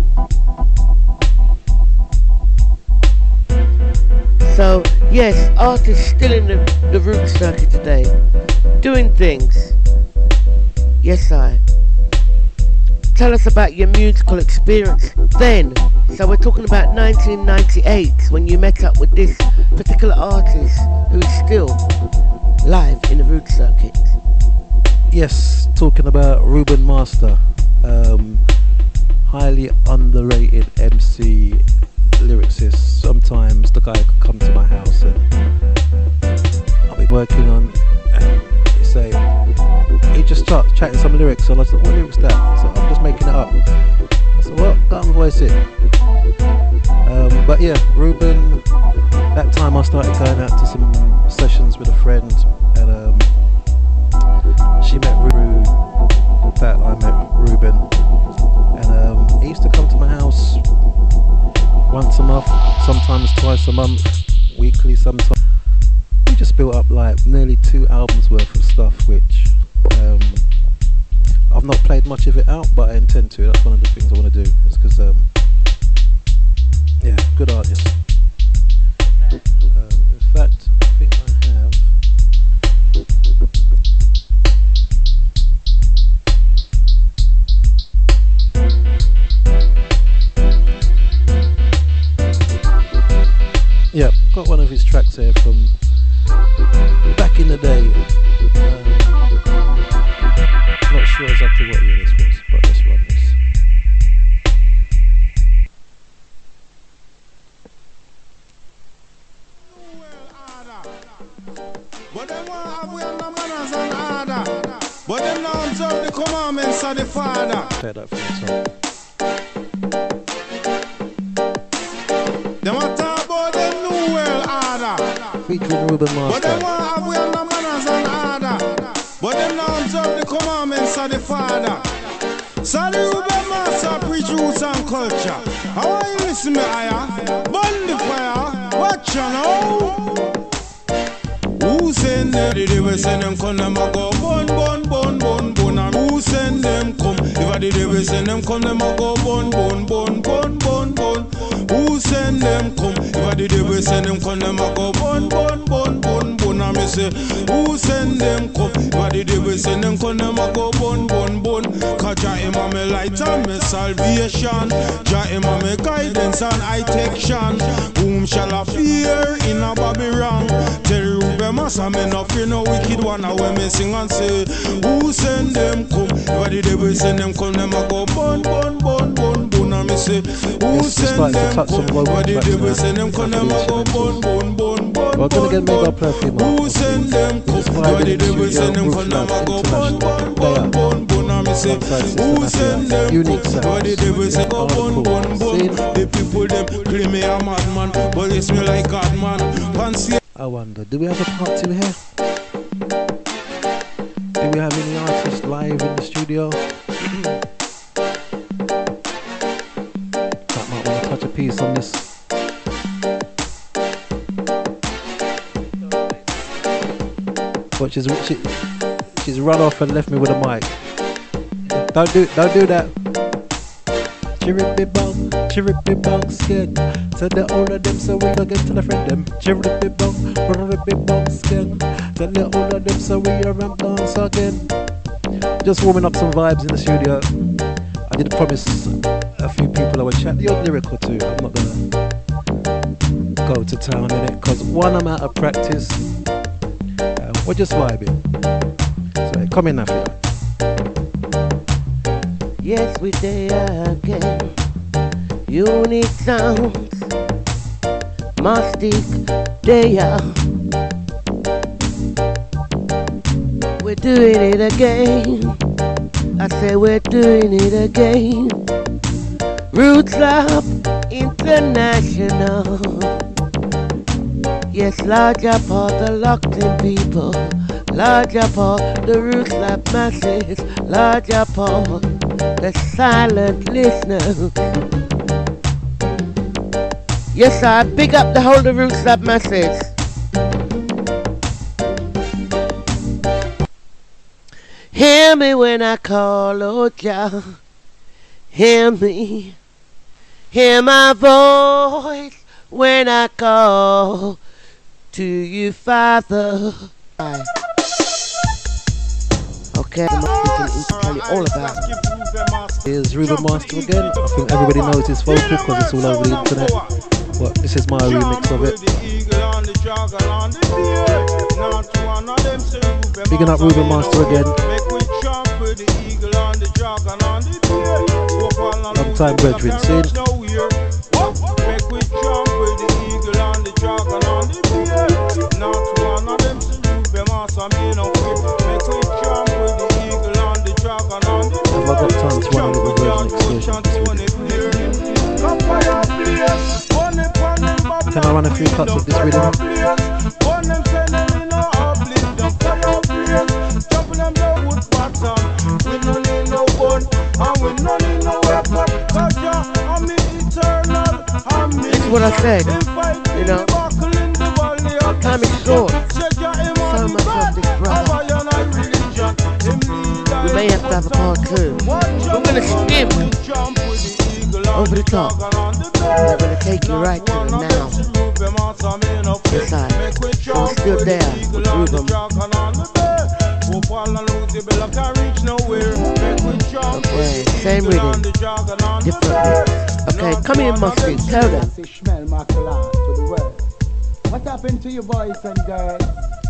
Speaker 4: So yes, artists still in the, the roots circuit today, doing things. Yes, I. Tell us about your musical experience then. So we're talking about nineteen ninety-eight, when you met up with this particular artist who is still live in the roots circuit.
Speaker 6: Yes, talking about Ruben Master, um, highly underrated M C, lyricist. Sometimes the guy could come to my house and I'll be working on, and he say, he just starts chatting some lyrics, and I said, "What lyrics that?" I said, "I'm just making it up." I said, "Well, go and voice it." Um, but yeah, Ruben, that time I started going out to some sessions with a friend, and um, she met Ru, that I met Ruben, and um, he used to come to my house once a month, sometimes twice a month, weekly sometimes. We just built up like nearly two albums worth of stuff, which um, I've not played much of it out, but I intend to. That's one of the things I want to do, is because um, yeah, good artist. Um, in fact, I think I have yeah, got one of his tracks here from back in the day. Um, not sure exactly what year this was, but let's run this.
Speaker 8: But them want have we on the manners and order. But them now observe the commandments of the Father.
Speaker 6: Play that for the top.
Speaker 8: Them want talk about the new world order.
Speaker 6: Featuring Ruben Master.
Speaker 8: But them want have we on the manners and order. But them now observe the commandments of the Father. So the Ruben Master preach roots and culture. How are you listen me higher? Burn the fire. Watch you now. Who send them? Did they send them come them a go bun bun bun bun bun? And who send them come? If I did they send them come them a go bun bun bun bun bun bun? Who send them come? If I did they send them come them a go bun bun bun bun bun? And me say who send them come? If I did they send them come them a go bun bun bun?
Speaker 17: Cause Jah him a me light and me salvation. Jah him a me guidance and I take shan. Whom shall I fear in a Babylon? Tell Reuben Massa me no fear no wicked one. And when me sing and say, who send them come? Why the devil send them come? Them a go bun bun bun bun bun. And me say, who send them come? Why the devil send them come? Them a go bun bun bun bun.
Speaker 6: We're gonna get mega perfume.
Speaker 17: Who send them come? Why the devil send them come? Them a go bun bun bun bun bun. And me say, who send them come? Why the devil send them bun bun bun? The people them claim me a madman, but it's me like God man. Fancy.
Speaker 6: I wonder, do we have a part two here? Do we have any artists live in the studio? That might want to touch a piece on this. But she's she, she's run off and left me with a mic. Don't do don't do that. Chiripy bong, chiripy bong skin. Tell the owner them so we don't get to the friend them. Chiripy bong, chiripy bong skin. Tell the owner them so we are ramp dance again. Just warming up some vibes in the studio. I did promise a few people I would chat the odd lyric or two. I'm not gonna go to town in it, cause one, I'm out of practice. Uh, we're just vibing. So come in, Nafia.
Speaker 4: Yes, we there again. Unique sounds, Mastic, there. We're doing it again. I say we're doing it again. Roots Lab International. Yes, larger part the locked in people. Larger part the Roots Lab masses. Larger part the silent listeners. Yes, I big up the whole of the Roots Lab masses. Hear me when I call, oh Jah. Hear me. Hear my voice when I call to you, Father. Okay, I'm going to tell you all about it.
Speaker 6: Here's Reuben Master again. I think everybody knows his vocal because it's all over the internet. But this is my remix of it. Bigging up Reuben Master again. Long time brethren, see? Have I got time to run a little version excursion this week? Can I run a few cuts of this rhythm?
Speaker 4: This is what I said, you know, time is short, so much of this brother. We may have to have a part two. We're going to skim over the top. We're going to take you right to the now. Yes, I. I'm still there with Reuben. Okay, same rhythm, different mix. Okay, come in, Musty, tell them.
Speaker 18: What happened to you boys and girls?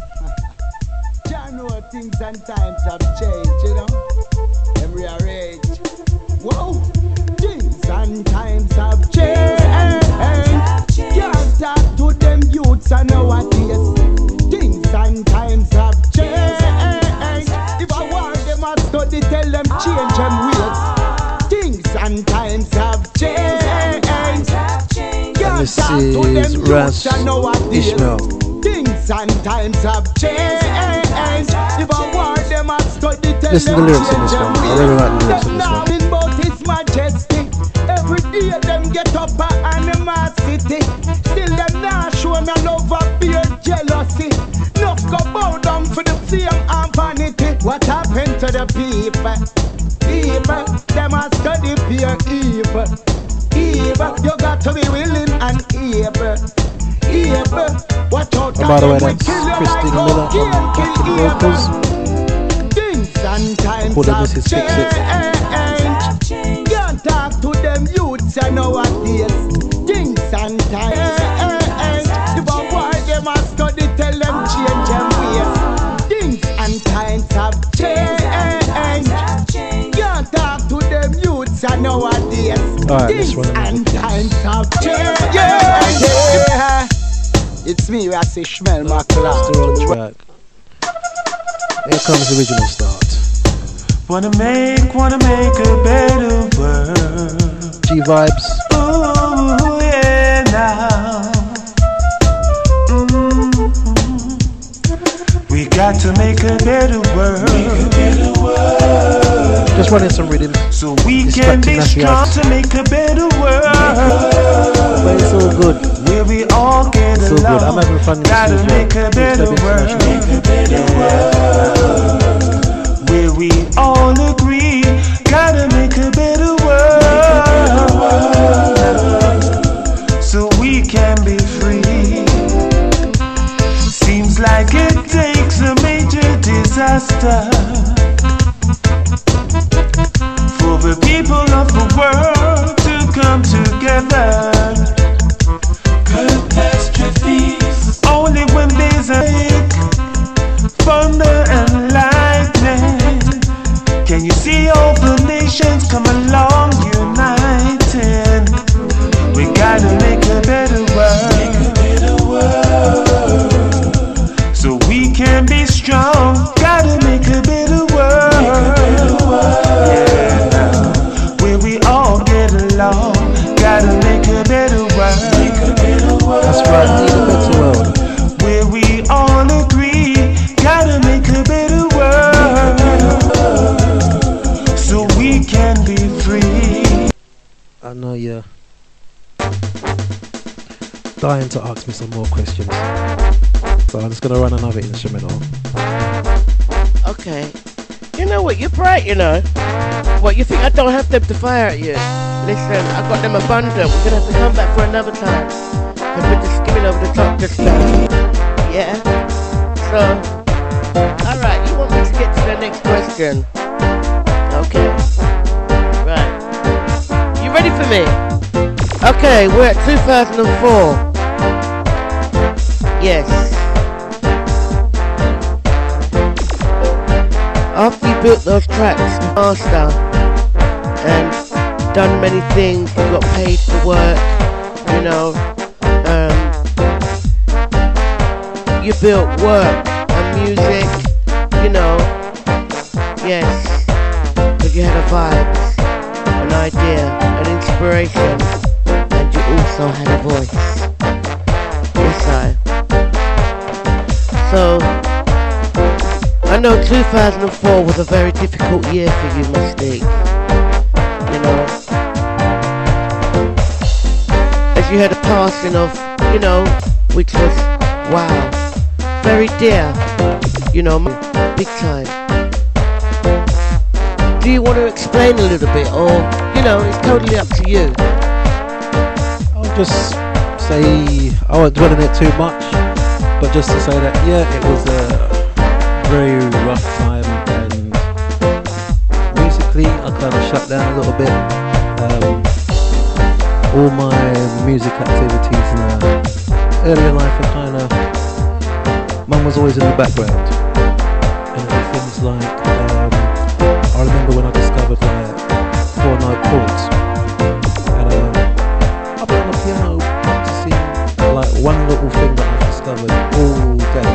Speaker 18: I know things and times have changed, you know. Them rearrange. Whoa, things and times have changed. Can't talk to them youths and nowadays. Things and times have changed. If I want them I study, tell them change them ways. Things and times have changed.
Speaker 6: And this is Ras Ishmael.
Speaker 18: Things and times have changed. If I want them I study, tell
Speaker 6: listen to the lyrics in this one. I really like the lyrics in this one.
Speaker 18: About His Majesty. Every day them get up at animosity. Still them now show me love or fear, jealousy. No go bow down for the fame and vanity. What happened to the people? People, them a study fear evil. Evil, you got to be willing and able. Able, watch out.
Speaker 6: And by the way, that's Christine Miller on backing vocals.
Speaker 18: Things and times
Speaker 6: Call them
Speaker 18: have
Speaker 6: Missus Fix It.
Speaker 18: changed. Can't talk to them youths and nowadays. Things and times change. The boy them a study, tell them change them ways. Things and times have changed. Can't talk to them youths and nowadays.
Speaker 6: Alright,
Speaker 18: Things
Speaker 6: let's run
Speaker 18: and
Speaker 6: another
Speaker 18: times have changed. Yeah, yeah. It's me, I say Shmel McLeod.
Speaker 6: Still on track. Here comes the original start.
Speaker 12: Wanna make, wanna make a better world.
Speaker 6: G vibes.
Speaker 12: Ooh, yeah, now. Mm-hmm. We got to make a better world. Make a better world.
Speaker 6: Just running some rhythm.
Speaker 12: So we can be strong to make a better world.
Speaker 6: But it's all good.
Speaker 12: Where we all get
Speaker 6: it's
Speaker 12: along.
Speaker 6: All good. I'm having fun in
Speaker 12: Gotta
Speaker 6: the
Speaker 12: make a better world. Make a better world. Where we all agree. Gotta make a better world. So we can be free. Seems like it takes a major disaster for the people of the world to come together. Catastrophes only when there's a thunder and lightning. Can you see all the nations come along united? We gotta make a better world. Make a better world. So we can be strong. Gotta make a better world. Make a better world. Yeah. Where we all get along. Gotta make a better world. Make a better world.
Speaker 6: That's right, need a better world.
Speaker 12: Where we all agree. Gotta make a better world. So we can be free.
Speaker 6: I know you're dying to ask me some more questions. So I'm just gonna run another instrumental.
Speaker 4: Okay. You know what, you're bright, you know. What, you think I don't have them to fire at you? Listen, I got them abundant. We're gonna have to come back for another time. And put the skimming over the top just now. Yeah? So, alright, you want me to get to the next question? Okay. Right. You ready for me? Okay, we're at two thousand four. Yes. After you built those tracks, master, and done many things, you got paid for work, you know, um, you built work and music, you know, yes, because you had a vibe, an idea, an inspiration, and you also had a voice. Yes, I. So, I know two thousand four was a very difficult year for you, Mystique. You know, as you had a passing of, you know, which was, wow, very dear, you know, big time. Do you want to explain a little bit, or, you know, it's totally up to you.
Speaker 6: I'll just say, I won't dwell on it too much, but just to say that, yeah, it was a very rough time, and musically I kind of shut down a little bit. Um, all my music activities in uh, earlier life were kind of, mum was always in the background, and things like, um, I remember when I discovered like four note chords, and um, I put on the piano to sing like one little thing that I've discovered all day.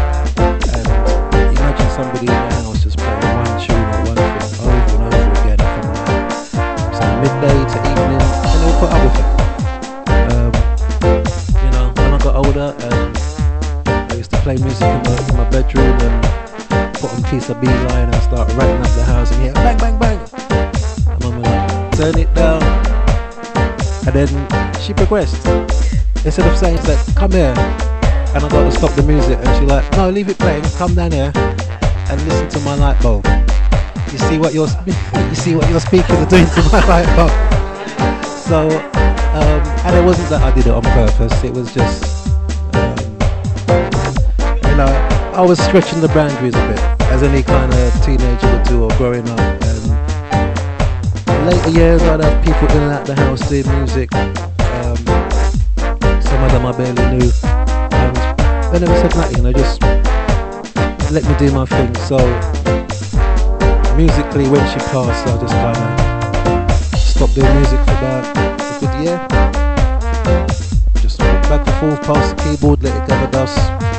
Speaker 6: Somebody in the house just playing one tune or one thing over and over again from like say midday to evening, and they'll put up with it. Um, you know, when I got older, um, I used to play music in my, in my bedroom and put on Piece of B-Line and start rattling up the house and hear bang bang bang. And mum was like, turn it down. And then she progressed. Instead of saying like, come here, and I got to stop the music, and she like, no, leave it playing, come down here and listen to my light bulb. You see what your you see what your speakers are doing to my light bulb. So, um, and it wasn't that I did it on purpose. It was just, um, you know, I was stretching the boundaries a bit. as any kind of teenager would do or growing up. And in later years I'd have people in and out the house doing music. Um, some of them I barely knew. And they never said nothing, they just let me do my thing. So musically, when she passed, I just kind of stopped doing music for about a good year. Just went back and forth past the keyboard, let it gather dust.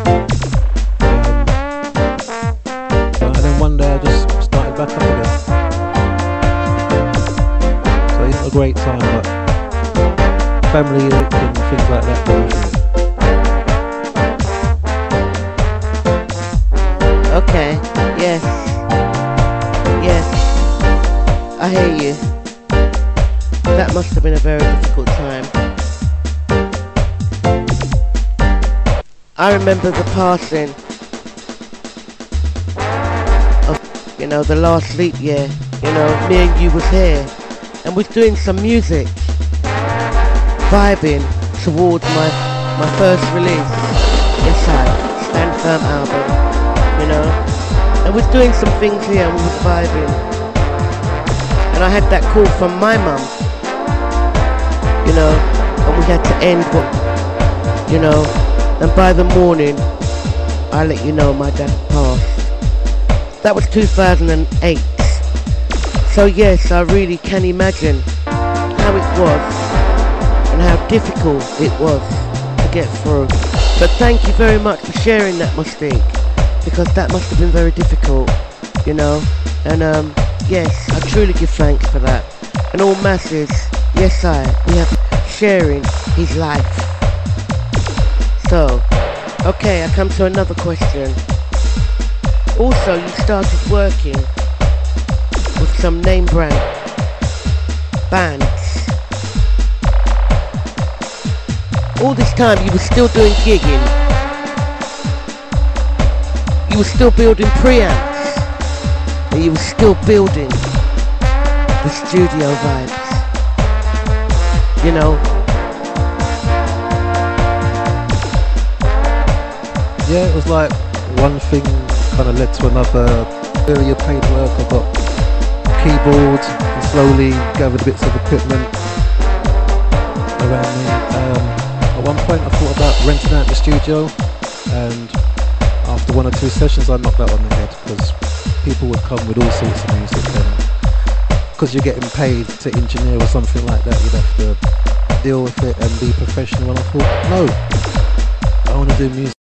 Speaker 6: Um, and then one day I just started back up again. So it's a great time, but family and things like that go with it.
Speaker 4: Okay, yes, yes, I hear you. That must have been a very difficult time. I remember the passing of, you know, the last leap year. You know, me and you was here, and was doing some music, vibing towards my my first release, Inside, Stand Firm album. You know, and we're doing some things here and we was vibing, and I had that call from my mum, you know, and we had to end what, you know, and by the morning I let you know my dad passed. That was two thousand eight. So yes, I really can imagine how it was and how difficult it was to get through. But thank you very much for sharing that, Mystique, because that must have been very difficult, you know, and um, yes, I truly give thanks for that. And all masses, yes I, we have sharing his life. So, okay, I come to another question. Also, you started working with some name brand bands. All this time you were still doing gigging. You were still building preamps, and you were still building the studio vibes, you know.
Speaker 6: Yeah, it was like one thing kind of led to another. Earlier paid work, I got keyboards, and slowly gathered bits of equipment around me. Um, at one point I thought about renting out the studio, and after one or two sessions I knocked that on the head, because people would come with all sorts of music, and because you're getting paid to engineer or something like that, you'd have to deal with it and be professional. And I thought, no, I want to do music.